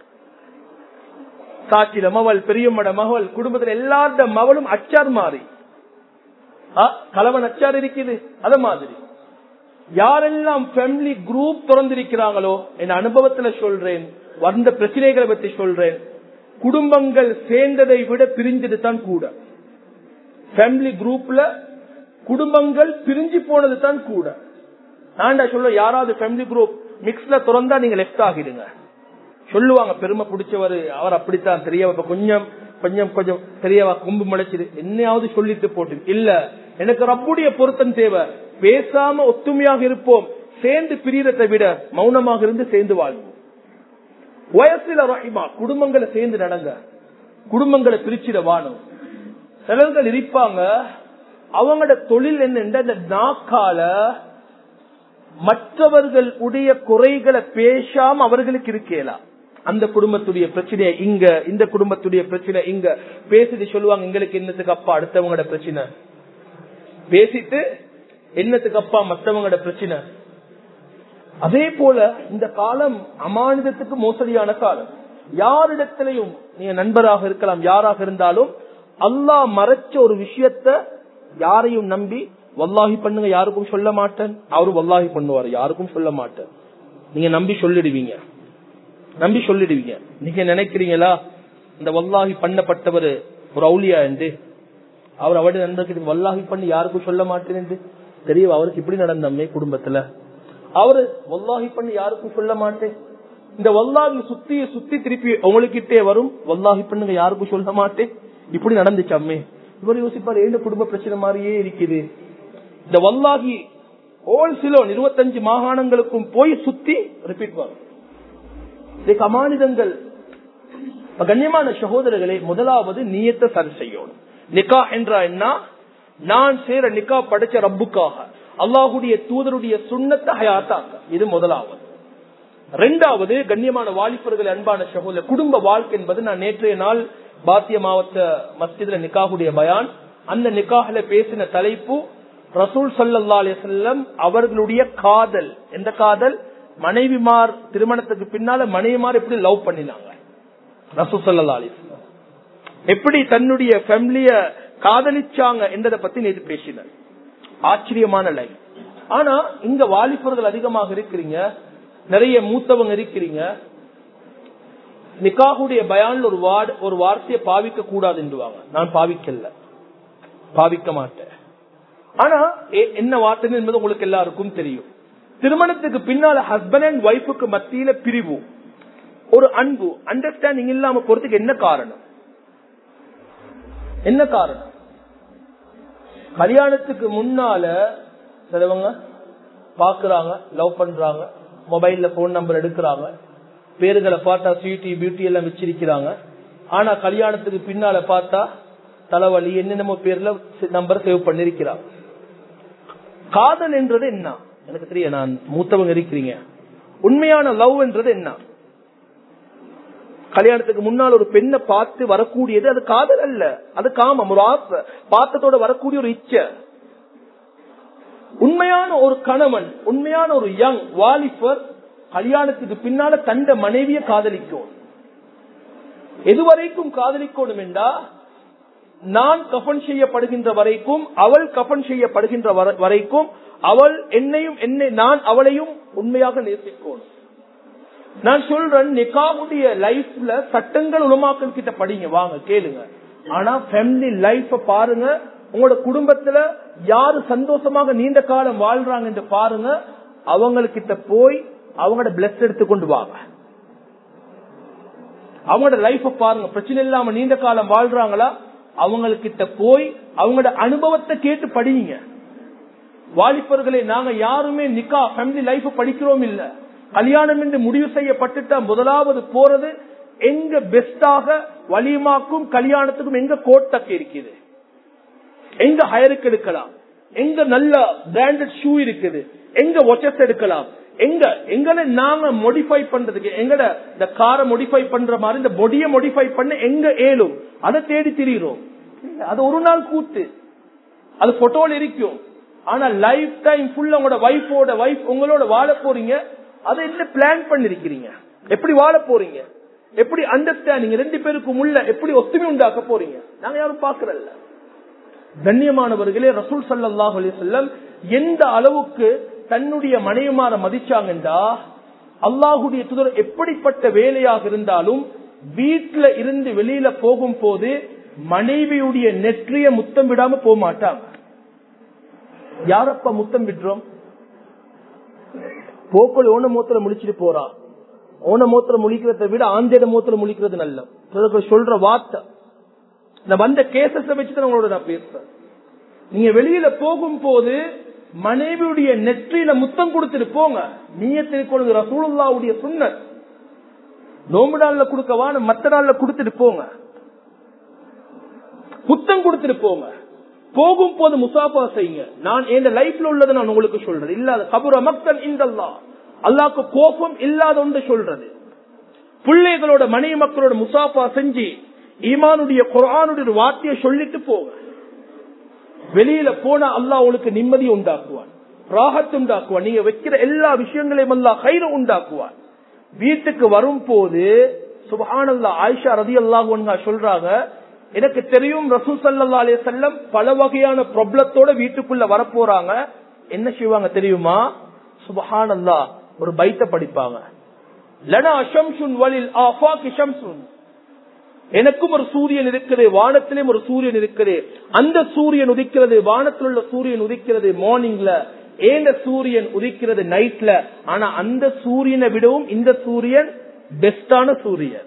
சாட்சியில மவள், பெரியம்மட மகள், குடும்பத்துல எல்லாரோட மவளும் அச்சார் மாறி, கலவன் அச்சார் இருக்குது. அத மாதிரி யாரெல்லாம் ஃபேமிலி குரூப் திறந்திருக்கிறாங்களோ, என் அனுபவத்துல சொல்றேன், வந்த பிரச்சனைகளை பத்தி சொல்றேன், குடும்பங்கள் சேர்ந்ததை விட பிரிஞ்சது தான் கூட. ஃபேமிலி குரூப்ல குடும்பங்கள் பிரிஞ்சு போனது தான் கூட. நான் சொல்ல, யாராவது ஃபேமிலி குரூப் மிக்ஸ்ல திறந்தா நீங்க லெஃப்ட் ஆகிடுங்க. சொல்லுவாங்க, பெருமை பிடிச்சவரு அவர் அப்படித்தான், தெரியவா கொஞ்சம் கொஞ்சம் கொஞ்சம் தெரியவா கொம்பு முளைச்சிரு, என்னையாவது சொல்லிட்டு போட்டு இல்ல. எனக்கு ரப்புடைய பொருத்தம் தேவை. பேசாம ஒத்துமையாக இருப்போம், சேர்ந்து பிரியறதை விட மௌனமாக இருந்து சேர்ந்து வாழ்வோம். வயசுல ரஹிமா, குடும்பங்களை சேர்ந்து நடங்க, குடும்பங்களை பிரிச்சிட வாணும். சிலர்கள் இருப்பாங்க, அவங்களோட தொழில் என்ன, இந்த நாக்கால மற்றவர்களுடைய குறைகளை பேசாம அவர்களுக்கு இருக்கலாம். அந்த குடும்பத்துடைய பிரச்சனையை இங்க, இந்த குடும்பத்துடைய பிரச்சனை இங்க பேசிட்டு சொல்லுவாங்க, எங்களுக்கு என்னத்துக்கு அப்பா அடுத்தவங்களோட பிரச்சனை, பேசிட்டு என்னத்துக்கு அப்பா மற்றவங்களோட பிரச்சனை. அதே போல இந்த காலம் அமானிதத்துக்கு மோசடியான காலம். யாரிடத்திலையும் நீங்க நண்பராக இருக்கலாம், யாராக இருந்தாலும் அல்லாஹ் மறைச்ச ஒரு விஷயத்த யாரையும் நம்பி வல்லாஹி பண்ணுங்க, யாருக்கும் சொல்ல மாட்டேன், அவரு வல்லாஹி பண்ணுவாரு, யாருக்கும் சொல்ல மாட்டேன். நீங்க நம்பி சொல்லிடுவீங்க, நம்பி சொல்லிடுவீங்க. நீங்க நினைக்கிறீங்களா இந்த வல்லாஹி பண்ணப்பட்டவர் ஒரு அவுலியா என்று, அவர் அவருடைய நண்பர்கள் வல்லாஹி பண்ணி யாருக்கும் சொல்ல மாட்டேன் என்று தெரியும். அவருக்கு இப்படி நடந்தமே குடும்பத்துல, அவரு வல்லாஹி பண்ணி யாருக்கும் சொல்ல மாட்டேன். இந்த வல்லாஹி சுத்தி சுத்தி திருப்பி உங்களுக்கிட்டே வரும், வல்லாஹி பண்ணுங்க யாருக்கும் சொல்ல மாட்டேன், இப்படி நடந்துச்சு அம்மே. இவர் யோசிப்பாரு, ஏன் குடும்ப பிரச்சனை மாதிரியே இருக்குது. இந்த வல்லாஹி ஹோல்சிலோன் 25 மாகாணங்களுக்கும் போய் சுத்தி ரிப்பீட் வரும். அமானிதங்கள். கண்ணியமான சகோதரர்களே, முதலாவது நியத்தை சரி செய்யணும். நிக்கா என்றா என்ன? நான் சேர நிக்கா படைச்ச ரப்புக்காக, அல்லாஹுடைய தூதருடைய சுன்னத்தை ஹயாத்தாக்க, இது முதலாவது. இரண்டாவது, கண்ணியமான வாலிபர்கள், அன்பான சகோதரர், குடும்ப வாழ்க்கை என்பது, நான் நேற்றைய நாள் பாத்திய மாவட்ட மஸ்ஜித்ல நிக்காஹுடைய பயான், அந்த நிக்காஹ்ல பேசின தலைப்பு ரசூல் ஸல்லல்லாஹு அலைஹி வஸல்லம் அவர்களுடைய காதல். எந்த காதல்? மனைவிமார் திருமணத்துக்கு பின்னால மனைவிமார் எப்படி லவ் பண்ணினாங்க, ரசூல் ஸல்லல்லாஹு அலைஹி வஸல்லம் எப்படி தன்னுடைய ஃபேமிலிய காதலிச்சாங்க என்றதை பத்தி நேற்று பேசினார். ஆச்சரியமான லைஃப். ஆனா இங்க வாலிபர்கள் அதிகமாக இருக்கிறீங்க, நிறைய மூத்தவங்க இருக்கிறீங்க, நிக்காஹுடைய பயான்ல ஒரு வார்த்தையை பாவிக்க கூடாது என்றுவாங்க. நான் பாவிக்கல, பாவிக்க மாட்டேன். ஆனா என்ன வார்த்தை என்பது உங்களுக்கு எல்லாருக்கும் தெரியும். திருமணத்துக்கு பின்னால ஹஸ்பண்ட் அண்ட் ஒய்ஃபுக்கு மத்தியில பிரிவு, ஒரு அன்பு, அண்டர்ஸ்டாண்டிங் இல்லாம போறதுக்கு என்ன காரணம்? என்ன காரணம்? கல்யாணத்துக்கு முன்னால சிலவங்க பாக்குறாங்க, லவ் பண்றாங்க, மொபைல்ல போன் நம்பர் எடுக்கிறாங்க, பேருகளை பார்த்தா ஸ்வீட்டி பியூட்டி எல்லாம் வச்சிருக்கிறாங்க. ஆனா கல்யாணத்துக்கு பின்னால பார்த்தா தலைவலி என்னென்னமோ பேர்ல நம்பர் சேவ் பண்ணிருக்கிறாங்க. காதல் என்றது என்ன எனக்கு தெரிய, நான் மூத்தவங்க இருக்கிறீங்க. உண்மையான லவ் என்றது என்ன? கல்யாணத்துக்கு முன்னால் ஒரு பெண்ணை பார்த்து வரக்கூடியது அது காதல் அல்ல, அது காமம், ஒரு ஆசை, பார்த்ததோட வரக்கூடிய ஒரு இச்சை. உண்மையான ஒரு கணவன், உண்மையான ஒரு யங் வாலிபர் கல்யாணத்துக்கு பின்னால தந்த மனைவியை காதலிக்கும். எதுவரைக்கும் காதலிக்கணும் என்றா, நான் கஃபன் செய்யப்படுகின்ற வரைக்கும், அவள் கஃபன் செய்யப்படுகின்ற வரைக்கும், அவள் என்னையும் நான் அவளையும் உண்மையாக நேசிக்கணும். நான் சொல்றேன், நிகாவுடைய லைஃப்ல சட்டங்கள் உலமாக்கள் கிட்ட படிங்க, வாங்க கேளுங்க. ஆனா ஃபேமிலி லைஃப் பாருங்க, உங்களோட குடும்பத்துல யாரு சந்தோஷமாக நீண்ட காலம் வாழ்றாங்க என்று பாருங்க. அவங்ககிட்ட போய் அவங்களோட பிளஸ் எடுத்துக்கொண்டு வாங்க. அவங்களோட லைஃப பாருங்க, பிரச்சனை இல்லாம நீண்ட காலம் வாழ்றாங்களா, அவங்ககிட்ட போய் அவங்களோட அனுபவத்தை கேட்டு படிங்க. வாலிபர்களே, நாங்க யாருமே நிக்கா ஃபேமிலி லைஃப் படிக்கிறோம் இல்ல. கல்யாணம் என்று முடிவு செய்யப்பட்டுட்டா முதலாவது போறது எங்க பெஸ்டாக வலிமாக்கும் கல்யாணத்துக்கும் எங்க கோட்டக்கு இருக்குது, எங்க ஹயருக்கு எடுக்கலாம், எங்க நல்ல பிராண்டட் ஷூ இருக்குது, எங்க வாட்சஸ் எடுக்கலாம், எங்களை நாங்க மோடிஃபை பண்றதுக்கு, எங்கட இந்த காரை மோடிஃபை பண்ற மாதிரி இந்த பொடியை மோடிஃபை பண்ண எங்க ஏலும் அதை தேடி திரிகிறோம். அது ஒரு நாள் கூத்து, அது போட்டோல இருக்கும். ஆனா லைஃப் டைம் ஃபுல் உங்களோட வைஃப் உங்களோட வாழ போறீங்க. அதை என்ன பிளான் பண்ணிருக்கிறீங்க, எப்படி வாழ போறீங்க, எப்படி அண்டர்ஸ்டாண்டிங் ரெண்டு பேருக்கும் உள்ள எப்படி ஒத்துமை உண்டாக்க போறீங்க, நாங்க யாரும் பாக்குறல்ல. கண்ணியமானவர்களே, ரசூல் ஸல்லல்லாஹு அலைஹி வஸல்லம் எந்த அளவுக்கு தன்னுடைய மனைவிமார மதிச்சாங்கண்டா, அல்லாஹுடைய தூதர் எப்படிப்பட்ட வேலையாக இருந்தாலும் வீட்டுல இருந்து வெளியில போகும் போது மனைவியுடைய நெற்றிய முத்தம் விடாம போக மாட்டாங்க. யாரப்ப முத்தம் விடுறோம்? போக்கள் ஓன மூத்திர முடிச்சுட்டு போறா. ஓன மூத்திர முழிக்கிறத விட ஆந்திர மூத்திர முழிக்கிறது நல்ல சொல்ற வார்த்தை. நான் வந்த கேசஸ் வச்சுதான் உங்களோட நான் பேசுறேன். நீங்க வெளியில போகும் போது மனைவியுடைய நெற்றியில முத்தம் கொடுத்துட்டு போங்க. நீயத்திற்கு ரசூலுல்லாஹ்வுடைய சுன்னத். நோம்பு நாள்ல கொடுக்கவான மத்த நாள்ல கொடுத்துட்டு போங்க, முத்தம் கொடுத்துட்டு போங்க. போகும் போது முசாஃபா செய்யுங்க. நான் என் லைஃப்ல உள்ளதை நான் உங்களுக்கு சொல்றது இல்லாத கபுர மக்தன் இந்தல்லாஹ், அல்லாஹ்க்கு கோபம் இல்லாத ஒன்று சொல்றது. பிள்ளைகளோட மனைவி மக்களோட முசாஃபா செஞ்சு ஈமானுடைய குர்ஆனுடைய வார்த்தையை சொல்லிட்டு போங்க. வெளியில போனா அல்லாஹ் உங்களுக்கு நிம்மதி உண்டாக்குவான், ராஹத் உண்டாக்குவான். நீங்க வைக்கிற எல்லா விஷயங்களையும் அல்லாஹ் கைர உண்டாக்குவான். வீட்டுக்கு வரும் போது சுப்ஹானல்லாஹ், ஆயிஷா ரலியல்லாஹு அன்ஹா சொல்றாங்க, எனக்கு தெரியும் ரசூல் ஸல்லல்லாஹு அலைஹி வஸல்லம் பல வகையான ப்ராப்ளத்தோட வீட்டுக்குள்ள வரப்போறாங்க. என்ன செய்வாங்க தெரியுமா? சுப்ஹானல்லாஹ், ஒரு பைத்த படிப்பாங்க. லனா ஷம்சுன் வலில் ஆஃபாகி ஷம்சுன், எனக்கும் ஒரு சூரியன் இருக்கிறது, வானத்திலும் ஒரு சூரியன் இருக்கிறது. அந்த சூரியன் உதிக்கிறது, வானத்தில் உள்ள சூரியன் உதிக்கிறது மார்னிங்ல, ஏந்த சூரியன் உதிக்கிறது நைட்ல. ஆனா அந்த சூரியனை விடவும் இந்த சூரியன் பெஸ்டான சூரியன்.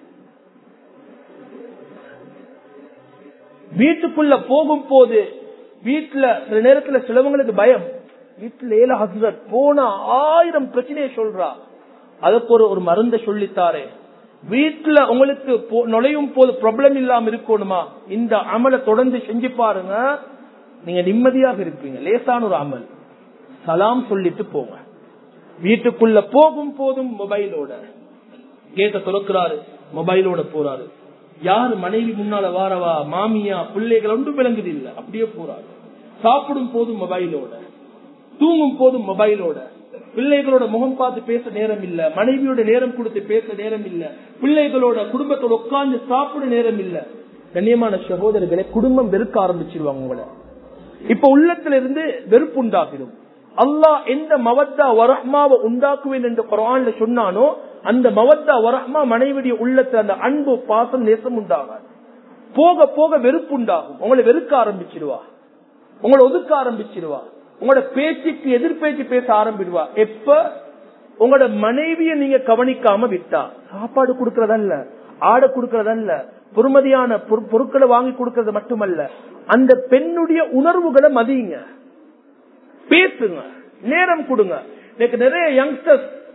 வீட்டுக்குள்ள போகும் போது வீட்டுல சில நேரத்துல சிலவங்களுக்கு பயம், வீட்டுல ஏழு ஹஸ்ரத் போனா 1000 பிரச்சனையை சொல்றா, அதுக்கு ஒரு மருந்தை சொல்லித்தாரே. வீட்டுல உங்களுக்கு நுழையும் போது ப்ராப்ளம் இல்லாம இருக்கணுமா, இந்த அமலை தொடர்ந்து செஞ்சு பாருங்க, நீங்க நிம்மதியாக இருப்பீங்க. லேசான ஒரு அமல், சலாம் சொல்லிட்டு போங்க. வீட்டுக்குள்ள போகும் போதும் மொபைலோட, கேட்ட துறக்கிறாரு மொபைலோட போறாரு. யாரு மனைவி முன்னால வாரவா மாமியா பிள்ளைகள் ஒன்றும் விளங்குது இல்ல, அப்படியே போறாரு. சாப்பிடும் போதும் மொபைலோட, தூங்கும் போதும் மொபைலோட. பிள்ளைகளோட முகம் பார்த்து பேச நேரம் இல்ல, மனைவியோட நேரம் கொடுத்து பேச நேரம் இல்ல, பிள்ளைகளோட குடும்பத்தோட உட்கார்ந்து சாப்பிட நேரம் இல்ல. கண்ணியமான சகோதரர்களை, குடும்பம் வெறுக்க ஆரம்பிச்சிருவாங்க உங்களை. இப்ப உள்ளத்துல இருந்து வெறுப்பு உண்டாகிடும். அல்லாஹ் எந்த மவத்தா வரஹ்மாவை உண்டாக்குவேன் என்று குர்ஆன்ல சொன்னானோ, அந்த மவத்தா வரஹ்மா மனைவியுடைய உள்ளத்துல அந்த அன்பு பாசம் நேசம் உண்டாகாது. போக போக வெறுப்பு உண்டாகும். உங்களை வெறுக்க ஆரம்பிச்சிருவா, உங்களை ஒதுக்க ஆரம்பிச்சிருவா, உங்களோட பேச்சுக்கு எதிர்பேச்சு பேச ஆரம்பிடுவா. எப்ப உங்களோட மனைவியை நீங்க கவனிக்காம விட்டா, சாப்பாடு கொடுக்கறதல்ல, ஆடை கொடுக்கறதல்ல, பொறுமதியான பொருட்களை வாங்கி கொடுக்கறது மட்டுமல்ல, அந்த பெண்ணுடைய உணர்வுகளை மதியுங்க, பேசுங்க, நேரம் கொடுங்க. இன்னைக்கு நிறைய யங்ஸ்டர்ஸ்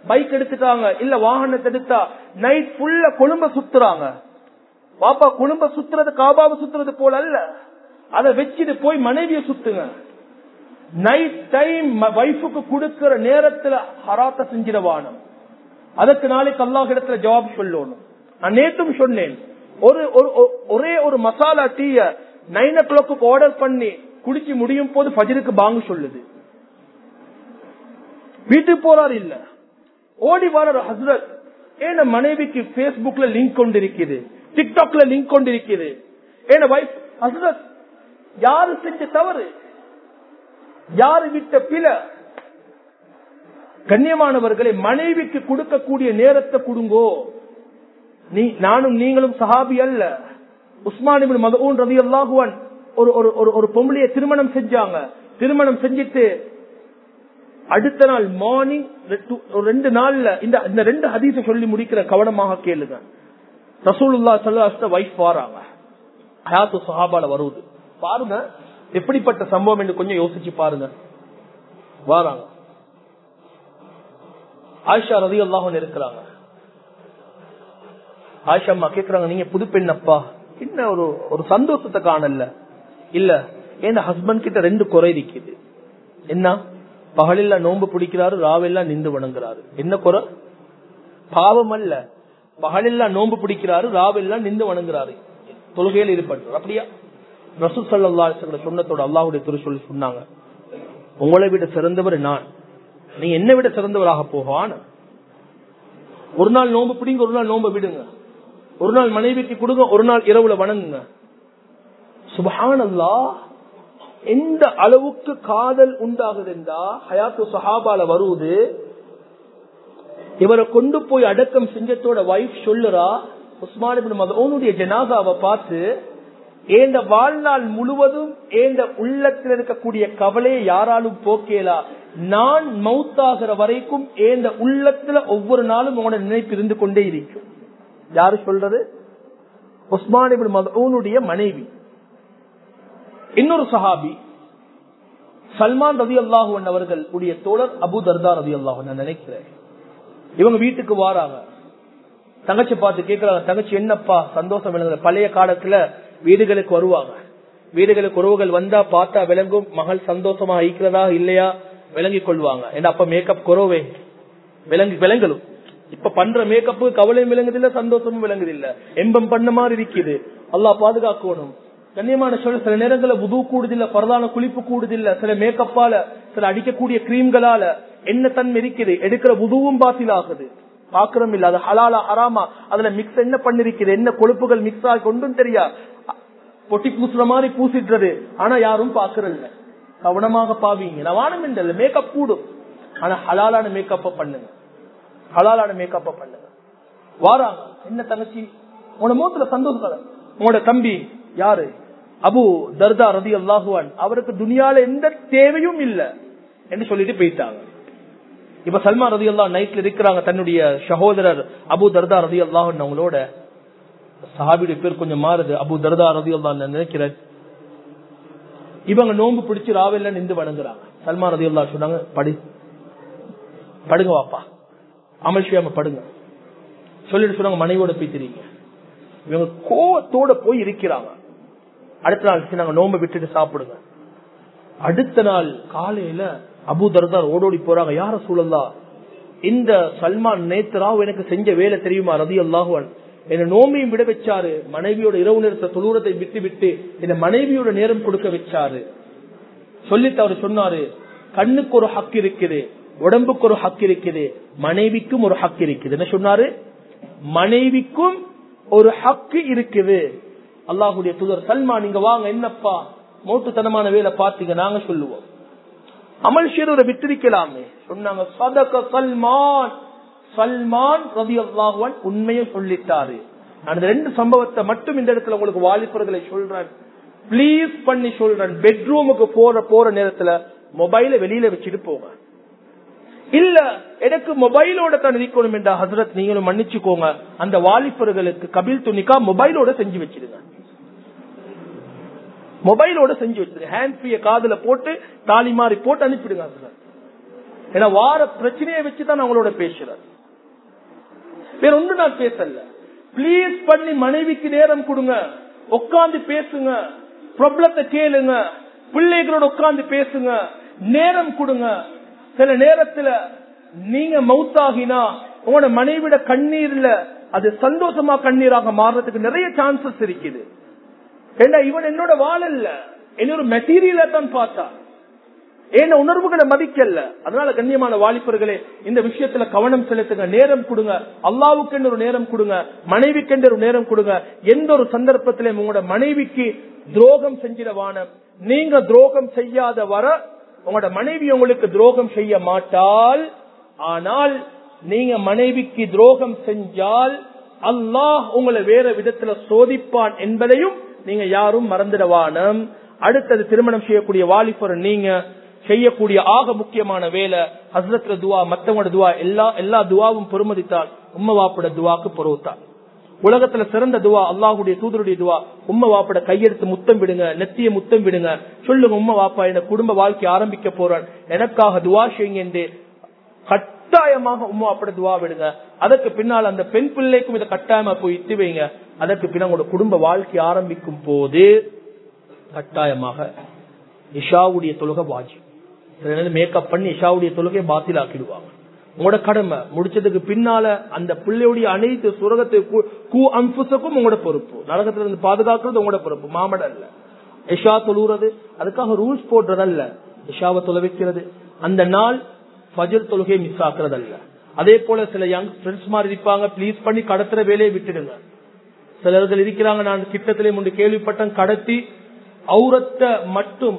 பைக் எடுத்துட்டாங்க, இல்ல வாகனத்தை எடுத்தா நைட் ஃபுல்லா கொழும்ப சுத்துறாங்க. பாப்பா கொழும்ப சுத்துறது காபாவை சுத்துறது போல அல்ல, அதை வச்சுட்டு போய் மனைவியை சுத்துங்க. நைட் டைம் வைஃபுக்கு கொடுக்கிற நேரத்துல ஹராத்த செஞ்சிடவானம். அதற்கு நாளைக்கு அல்லாஹ் இடத்துல ஜவாப் சொல்லணும். நான் நேற்றும் சொன்னேன், ஒரே ஒரு மசாலா டீய 9 o'clock ஆர்டர் பண்ணி குடிச்சு முடியும் போது ஃபஜ்ருக்கு பாங்கு சொல்லுது. வீட்டுக்கு போறாரு இல்ல, ஓடி வர ஹஸ்ரத் ஏன மனைவிக்கு பேஸ்புக்ல லிங்க் கொண்டு இருக்குது, டிக்டாக்ல லிங்க் கொண்டு இருக்குது. ஏன வைஃப் ஹஸ்ரத் யாரு செஞ்ச தவறு, யாரு விட்ட பிழை? கண்ணியமானவர்களை, மனைவிக்கு கொடுக்கக்கூடிய நேரத்தை கொடுங்கோ. நானும் நீங்களும் சஹாபி அல்ல. உஸ்மான் இப்னு மத்ஊன் ரலியல்லாஹு அன்ஹு ஒரு பொம்பளைய திருமணம் செஞ்சாங்க. திருமணம் செஞ்சிட்டு அடுத்த நாள் மார்னிங் 2 நாள்ல இந்த 2 ஹதீஸை சொல்லி முடிக்கிற, கவனமாக கேளுங்க. ரசூலுல்லாஹி ஸல்லல்லாஹு அலைஹி வஸல்லம் வைஃப் வராங்க, ஹயாத்து ஸஹாபால வருது. பாருங்க எப்படிப்பட்ட சம்பவம் என்று கொஞ்சம் யோசிச்சு பாருங்க. வராங்க, ஆயிஷா ரலியல்லாஹு அன்ஹா இருக்கிறாங்க. ஆயிஷா அம்மா கேக்குறாங்க, நீங்க புது பெண்ணப்பா, என்ன ஒரு சந்தோஷத்தை காணல? இல்ல, என் ஹஸ்பண்ட் கிட்ட 2 குறை இருக்குது. என்ன? பகலில் நோன்பு பிடிக்கிறாரு, ராவெல்லாம் நின்று வணங்குறாரு. என்ன குறை? பாவம் அல்ல, பகலில் நோன்பு பிடிக்கிறாரு, ராவெல்லாம் நின்று வணங்குறாரு, தொழுகையில் ஈடுபட்டு. அப்படியா? ரசூல் ஸல்லல்லாஹு அலைஹி வஸல்லம் சொன்னதோட அல்லாஹ்வுடைய திருச்சொல் சொன்னாங்க, உங்களை விட சிறந்தவர் நான், நீ என்னை விட சிறந்தவராக போவான். ஒரு நாள் நோன்பு பிடிங்க, ஒரு நாள் நோன்பு விடுங்க, ஒரு நாள் மனைவிக்கு கொடுங்க, ஒரு நாள் இரவுல வணங்குங்க. சுப்ஹானல்லாஹ், எந்த அளவுக்கு காதல் உண்டாகுதுண்டா ஹயாத்து ஸஹாபால வருது. இவரை கொண்டு போய் அடக்கம் செஞ்சத்தோட வைஃப் சொல்லுறா, உஸ்மான் இப்னு மத்ஊனுடைய ஜனாசாவை பார்த்து, ஏண்ட வாழ்நாள் முழுவதும் ஏண்ட உள்ளத்தில் இருக்கக்கூடிய கவலையை யாராலும் போக்கேலா, நான் மௌத்தாகிற வரைக்கும் ஏண்ட உள்ளத்துல ஒவ்வொரு நாளும் உங்களோட நினைப்பு இருந்து கொண்டே இருக்கும். யாரு சொல்றது? உஸ்மான் இப்னு மத்ஊனுடைய மனைவி. இன்னொரு சஹாபி சல்மான் ரலியல்லாஹு அன்ஹு அவர்கள் உடைய தோழர் அபூ தர்தா ரலியல்லாஹு அன்ஹு, நான் நினைக்கிறேன். இவங்க வீட்டுக்கு வாராங்க, தங்கச்சி பார்த்து கேட்கிறாங்க, தங்கச்சி என்னப்பா சந்தோஷம் விளங்குற? பழைய காலத்துல வீடுகளுக்கு வருவாங்க, வீடுகளுக்கு உறவுகள் வந்தா பார்த்தா விளங்கும் மகள் சந்தோஷமா இருக்கிறதா இல்லையா விளங்கிக் கொள்வாங்க. ஏன்னா அப்ப மேக்கப் குறவே விளங்கலும். இப்ப பண்ற மேக்கப்பு கவலையும் விளங்குதில்ல, சந்தோஷமும் விளங்குதில்ல, எம்பம் பண்ண மாதிரி இருக்குது. அல்லாஹ் பாதுகாக்கணும். கண்ணியமான சொல்ல, சில நேரங்களில் வுது கூடுதில்ல, பரதான குளிப்பு கூடுதில்ல, சில மேக்கப்பால, சில அடிக்கக்கூடிய கிரீம்களால என்ன தன்மை இருக்குது, எடுக்கிற வுதுவும் பாத்தில் ஆகுது, பாக்குறோம் இல்ல. அது ஹலாலா ஹராமா, அதுல மிக்ஸ் என்ன பண்ணிருக்குது, என்ன கொழுப்புகள் மிக்ஸ் ஆகி கொண்டும் தெரியா, பொட்டி பூசுற மாதிரி பூசிடுறது, ஆனா யாரும் பாக்குறதில்ல. கவனமாக பாவீங்க. நான் வானம் இல்ல, மேக்கப் கூடும், ஆனா ஹலாலான மேக்கப்ப பண்ணுங்க, ஹலாலான மேக்கப்ப பண்ணுங்க. வாராங்க, என்ன தங்கச்சி உன மூத்துல சந்தோஷம், உங்களோட தம்பி யாரு? அபூ தர்தா ரலியல்லாஹு அன்ஹு, அவருக்கு துனியால எந்த தேவையும் இல்ல என்று சொல்லிட்டு போயிட்டாங்க. இப்ப சல்மான் ரலியல்லாஹு நைட்ல இருக்கிறாங்க, தன்னுடைய சகோதரர் அபூ தர்தா ரலியல்லாஹு அன்ஹு அவங்களோட. சஹாபியுடைய பேர் கொஞ்சம் மாறுது, அபூ தர்தா ரலியல்லாஹு அன்ஹு நினைக்கிறேன். இவங்க நோன்பு பிடிச்சு ராவெல்லாம் நின்று வணங்குறாங்க. சல்மான் ரலியல்லாஹு சொன்னாங்க, படுங்க வாப்பா, அமல் செய்யாம படுங்க சொல்லிட்டு சொன்னாங்க. மனைவியோட போய் தெரியுங்க. இவங்க கோவத்தோட போய் இருக்கிறாங்க. அடுத்த நாள் நாங்க நோம்பு விட்டுட்டு சாப்பிடுங்க. அடுத்த நாள் காலையில அபூ தர்தா ஓடோடி போறாங்க, யார ரசூலல்லாஹ், இந்த சல்மான் நேத்ராவ் எனக்கு செஞ்ச வேலை தெரியுமா ரலியல்லாஹு அன்ஹு, என்ன நோம்பையும் விட வச்சாரு, மனைவியோட இரவு நேரத்தை தொழுறதை விட்டு விட்டு என்ன மனைவியோட நேரம் கொடுக்க வச்சாரு. சொல்லிட்டு அவர் சொன்னாரு, கண்ணுக்கு ஒரு ஹக் இருக்குது, உடம்புக்கு ஒரு ஹக் இருக்குது, மனைவிக்கும் ஒரு ஹக் இருக்குது. என்ன சொன்னாரு? மனைவிக்கும் ஒரு ஹக்கு இருக்குது. அல்லாஹ்வுடைய தூதர், சல்மான் நீங்க வாங்க, என்னப்பா மோட்டுத்தனமான வேலை பார்த்தீங்க, நாங்க சொல்லுவோம், அமல் ஷேரூரை விட்டிருக்கலாமே. சொன்னாங்க, சதக சல்மான், சல்மான் ரலியல்லாஹு அன்ஹு உண்மையை சொல்லிட்டாரு. அந்த 2 சம்பவத்தை மட்டும் இந்த இடத்துல உங்களுக்கு வாலிபர்களை சொல்றேன், பிளீஸ் பண்ணி சொல்றேன். பெட்ரூமுக்கு போற நேரத்துல மொபைல வெளியில வச்சுட்டு போங்க. இல்ல எனக்கு மொபைலோட தான் இருக்கணும் என்ற ஹசரத், நீங்களும் மன்னிச்சுக்கோங்க, அந்த வாலிபர்களுக்கு கபில் துணிக்கா மொபைலோட செஞ்சு வச்சிருங்க, மொபைலோட செஞ்சு வச்சிருங்க. ஹேண்ட் ஃப்ரீய காதுல போட்டு தாலி மாறி போட்டு அனுப்பிடுங்க. ஏன்னா வார பிரச்சனையை வச்சுதான் நான் உங்களோட பேசுறேன், வேற ஒன்று நான் பேசல. பிளீஸ் பண்ணி மனைவிக்கு நேரம் கொடுங்க, உட்கார்ந்து பேசுங்க, ப்ராப்ளத்தை கேளுங்க, பிள்ளைகளோட உட்கார்ந்து பேசுங்க, நேரம் கொடுங்க. சில நேரத்துல நீங்க மௌத்தாகினா உங்களோட மனைவிட கண்ணீர்ல அது சந்தோஷமா கண்ணீராக மாறுறதுக்கு நிறைய சான்சஸ் இருக்குது. ஏன்னா இவன் என்னோட வாழ இல்ல, என்னோட மெட்டீரியல தான் பார்த்தா, என்ன உணர்வுகளை மதிக்கல. அதனால கண்ணியமான வாலிபர்களே, இந்த விஷயத்துல கவனம் செலுத்துங்க, நேரம் கொடுங்க, அல்லாவுக்கு ஒரு நேரம் கொடுங்க, மனைவிக்கு ஒரு நேரம் கொடுங்க. எந்த ஒரு சந்தர்ப்பத்திலும் உங்களோட மனைவிக்கு துரோகம் செஞ்சிடவான. நீங்க துரோகம் செய்யாத வர உங்களோட மனைவி உங்களுக்கு துரோகம் செய்ய மாட்டாள். ஆனால் நீங்க மனைவிக்கு துரோகம் செஞ்சால் அல்லாஹ் உங்களை வேற விதத்துல சோதிப்பான் என்பதையும் நீங்க யாரும் மறந்துடவான. அடுத்தது, திருமணம் செய்யக்கூடிய வாலிபர் நீங்க செய்யக்கூடிய ஆக முக்கியமான வேலை ஹஸ்ரத்ல துவா, மத்தவங்களோட துவா, எல்லா துவாவும் பெருமதித்தால் உம்ம வாப்பட துவாக்கு பொறுத்தால். உலகத்துல சிறந்த துவா அல்லாஹுடைய தூதருடைய துவா. உம்ம வாப்பட கையெடுத்து முத்தம் விடுங்க, நெத்திய முத்தம் விடுங்க, சொல்லுங்க உம்ம வாப்பா என்ன குடும்ப வாழ்க்கை ஆரம்பிக்க போறேன், எனக்காக துவா செய்யுங்க என்று கட்டாயமாக உம்மா வாப்பட துவா விடுங்க. அதற்கு பின்னால் அந்த பெண் பிள்ளைக்கும் இதை கட்டாயமா போய் இட்டு வைங்க. அதற்கு பின்னால் உங்களோட குடும்ப வாழ்க்கை ஆரம்பிக்கும் போது கட்டாயமாக இஷாவுடைய தொழுகை வாஜிப். மேக்கப் பண்ணி இஷாவுடைய தொழுகை பாத்தில் ஆக்கிடுவாங்க. உங்களோட கடமை முடிச்சதுக்கு பின்னால அந்த பிள்ளையுடைய அனைத்து சுரகத்தை அம்புசக்கும் உங்களோட பொறுப்பு. நரகத்துல இருந்து பாதுகாக்கிறது உங்களோட பொறுப்பு, மாமட அல்ல. இஷா தொழுறது அதுக்காக ரூல்ஸ் போடுறதல்ல, இஷாவை தொலை வைக்கிறது, அந்த நாள் ஃபஜ்ர் தொழுகை மிஸ் ஆக்குறது அல்ல. அதே போல சில யங் ஃப்ரெண்ட்ஸ் மாதிரி இருப்பாங்க, பிளீஸ் பண்ணி கடத்துற வேலையை விட்டுடுங்க. சிலர்கள் இருக்கிறாங்க, நான் கிட்டத்திலே முன்பு கேள்விப்பட்டேன், கடத்தி அவுரத்தை மட்டும்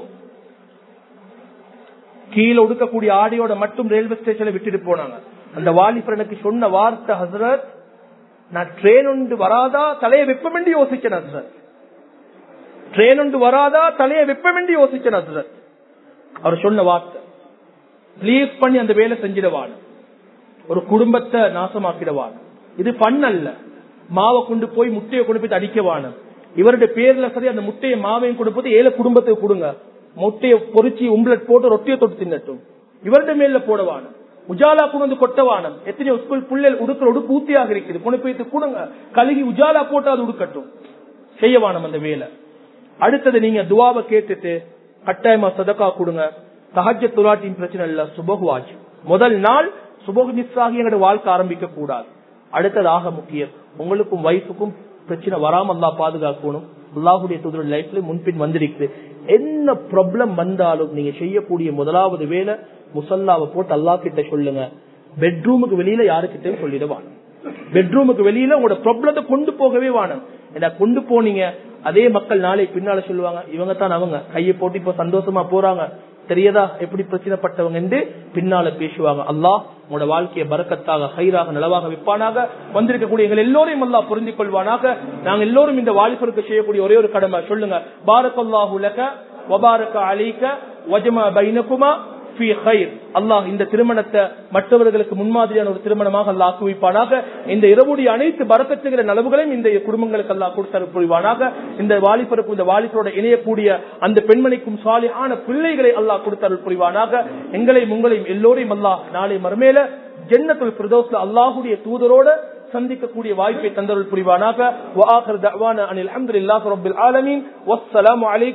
கீழே ஒடுக்கக்கூடிய ஆடியோட மட்டும் ரயில்வே ஸ்டேஷன்ல விட்டுட்டு போனாங்க. அந்த வாலிபர் எனக்கு சொன்ன வார்த்தை, ஹசரத் நான் ட்ரெயின் ஒன்று வராதா தலையை வெப்பமென்று யோசிச்சேன் ஹசரத், ட்ரெயின் ஒன்று வராதா தலையை வெப்பமென்று யோசிச்சேன் ஹசரத். அவர் சொன்ன வார்த்தை, பிளீஸ் பண்ணி அந்த வேலை செஞ்சிடவான், ஒரு குடும்பத்தை நாசமாக்கிடவான். இது பண்ணல்ல, மாவை கொண்டு போய் முட்டையை கொண்டு போய் அடிக்கவான. இவருடைய பேர்ல சரி அந்த முட்டையை மாவையும் கொண்டு போய் 7 குடும்பத்துக்கு கொடுங்க, முட்டையை பொறிச்சு உம்லெட் போட்டு ரொட்டியை தொட்டு தின்னட்டும். இவருடைய மேல போடவான, உஜாலா கொண்டு கொட்டவானம். எத்தனையோ ஸ்கூல் பிள்ளைகள் உடுக்கிற உடுப்பு ஊத்தியாக இருக்குது, கொண்டு போய் கொடுங்க, கழுகி உஜாலா போட்டு அது உடுக்கட்டும், செய்யவானம் அந்த வேலை. அடுத்தது நீங்க துவாவை கேட்டுட்டு கட்டாயமா சதக்கா கொடுங்க. தஹஜ்ஜத் துலாட்டின் பிரச்சனை இல்ல, சுபஹ் வாஜிப். முதல் நாள் சுபஹ் மிஸ் ஆகி எங்களோட வாழ்க்கை ஆரம்பிக்க கூடாது. அடுத்தது ஆக முக்கியம், உங்களுக்கும் வைஃபுக்கும் பிரச்சனை வராம அல்லாஹ் பாதுகாக்கணும். அல்லாஹுடைய தூதர் லைஃப்ல முன்பின் வந்திருக்கு. என்ன ப்ராப்ளம் வந்தாலும் நீங்க செய்யக்கூடிய முதலாவது வேலை முசல்லாவை போட்டு அல்லாஹ் கிட்ட சொல்லுங்க. பெட்ரூமுக்கு வெளியில யாருக்கிட்டையும் சொல்லிடுவாங்க. பெட்ரூமுக்கு வெளியில உங்களோட ப்ராப்ளத்தை கொண்டு போகவே வாணும். ஏன்னா கொண்டு போனீங்க அதே மக்கள் நாளை பின்னால சொல்லுவாங்க, இவங்க தான் அவங்க கையை போட்டு இப்ப சந்தோஷமா போறாங்க, தெரியாதா எப்படி பிரச்சனைப்பட்டவங்க என்று பின்னால பேசுவாங்க. அல்லாஹ் உங்களோட வாழ்க்கையை பரக்கத்தாக ஹைராக நலவாக விற்பானாக. வந்திருக்கக்கூடிய எங்கள் எல்லோரையும் அல்லாஹ் பொருந்தி கொள்வானாக. நாங்க எல்லோரும் இந்த வாலிபருக்கு செய்யக்கூடிய ஒரே ஒரு கடமை சொல்லுங்க, பாரக்கல்லாஹு லக வபாரக அலைக வஜமா பைனகுமா ஃபீ கைர். அல்லாஹ் இந்த திருமணத்தை மற்றவர்களுக்கு முன்மாதிரியான ஒரு திருமணமாக அல்லாஹ் ஆக்குவிப்பானாக. இந்த இரவுடைய அனைத்து பரக்கத்துகிற நலவுகளையும் இந்த குடும்பங்களுக்கு அல்லாஹ் கொடுத்து புரிவானாக. இந்த வாலிபருக்கும் இந்த வாலிபரோட இணையக்கூடிய அந்த பெண்மணிக்கும் சாலிஹான பிள்ளைகளை அல்லாஹ் கொடுத்து புரிவானாக. எங்களையும் உங்களையும் எல்லோரையும் அல்லாஹ் நாளை மறுமையில ஜன்னத்துல் ஃபிர்தௌஸ்ல அல்லாஹ்வுடைய தூதரோட சந்திக்கக்கூடிய வாய்ப்பை தந்தருள் புரிவானாக. வஆகிர் தஅவானா அனில் ஹம்துலில்லாஹி ரப்பில் ஆலமீன். வஸ்ஸலாமு அலைக்கும்.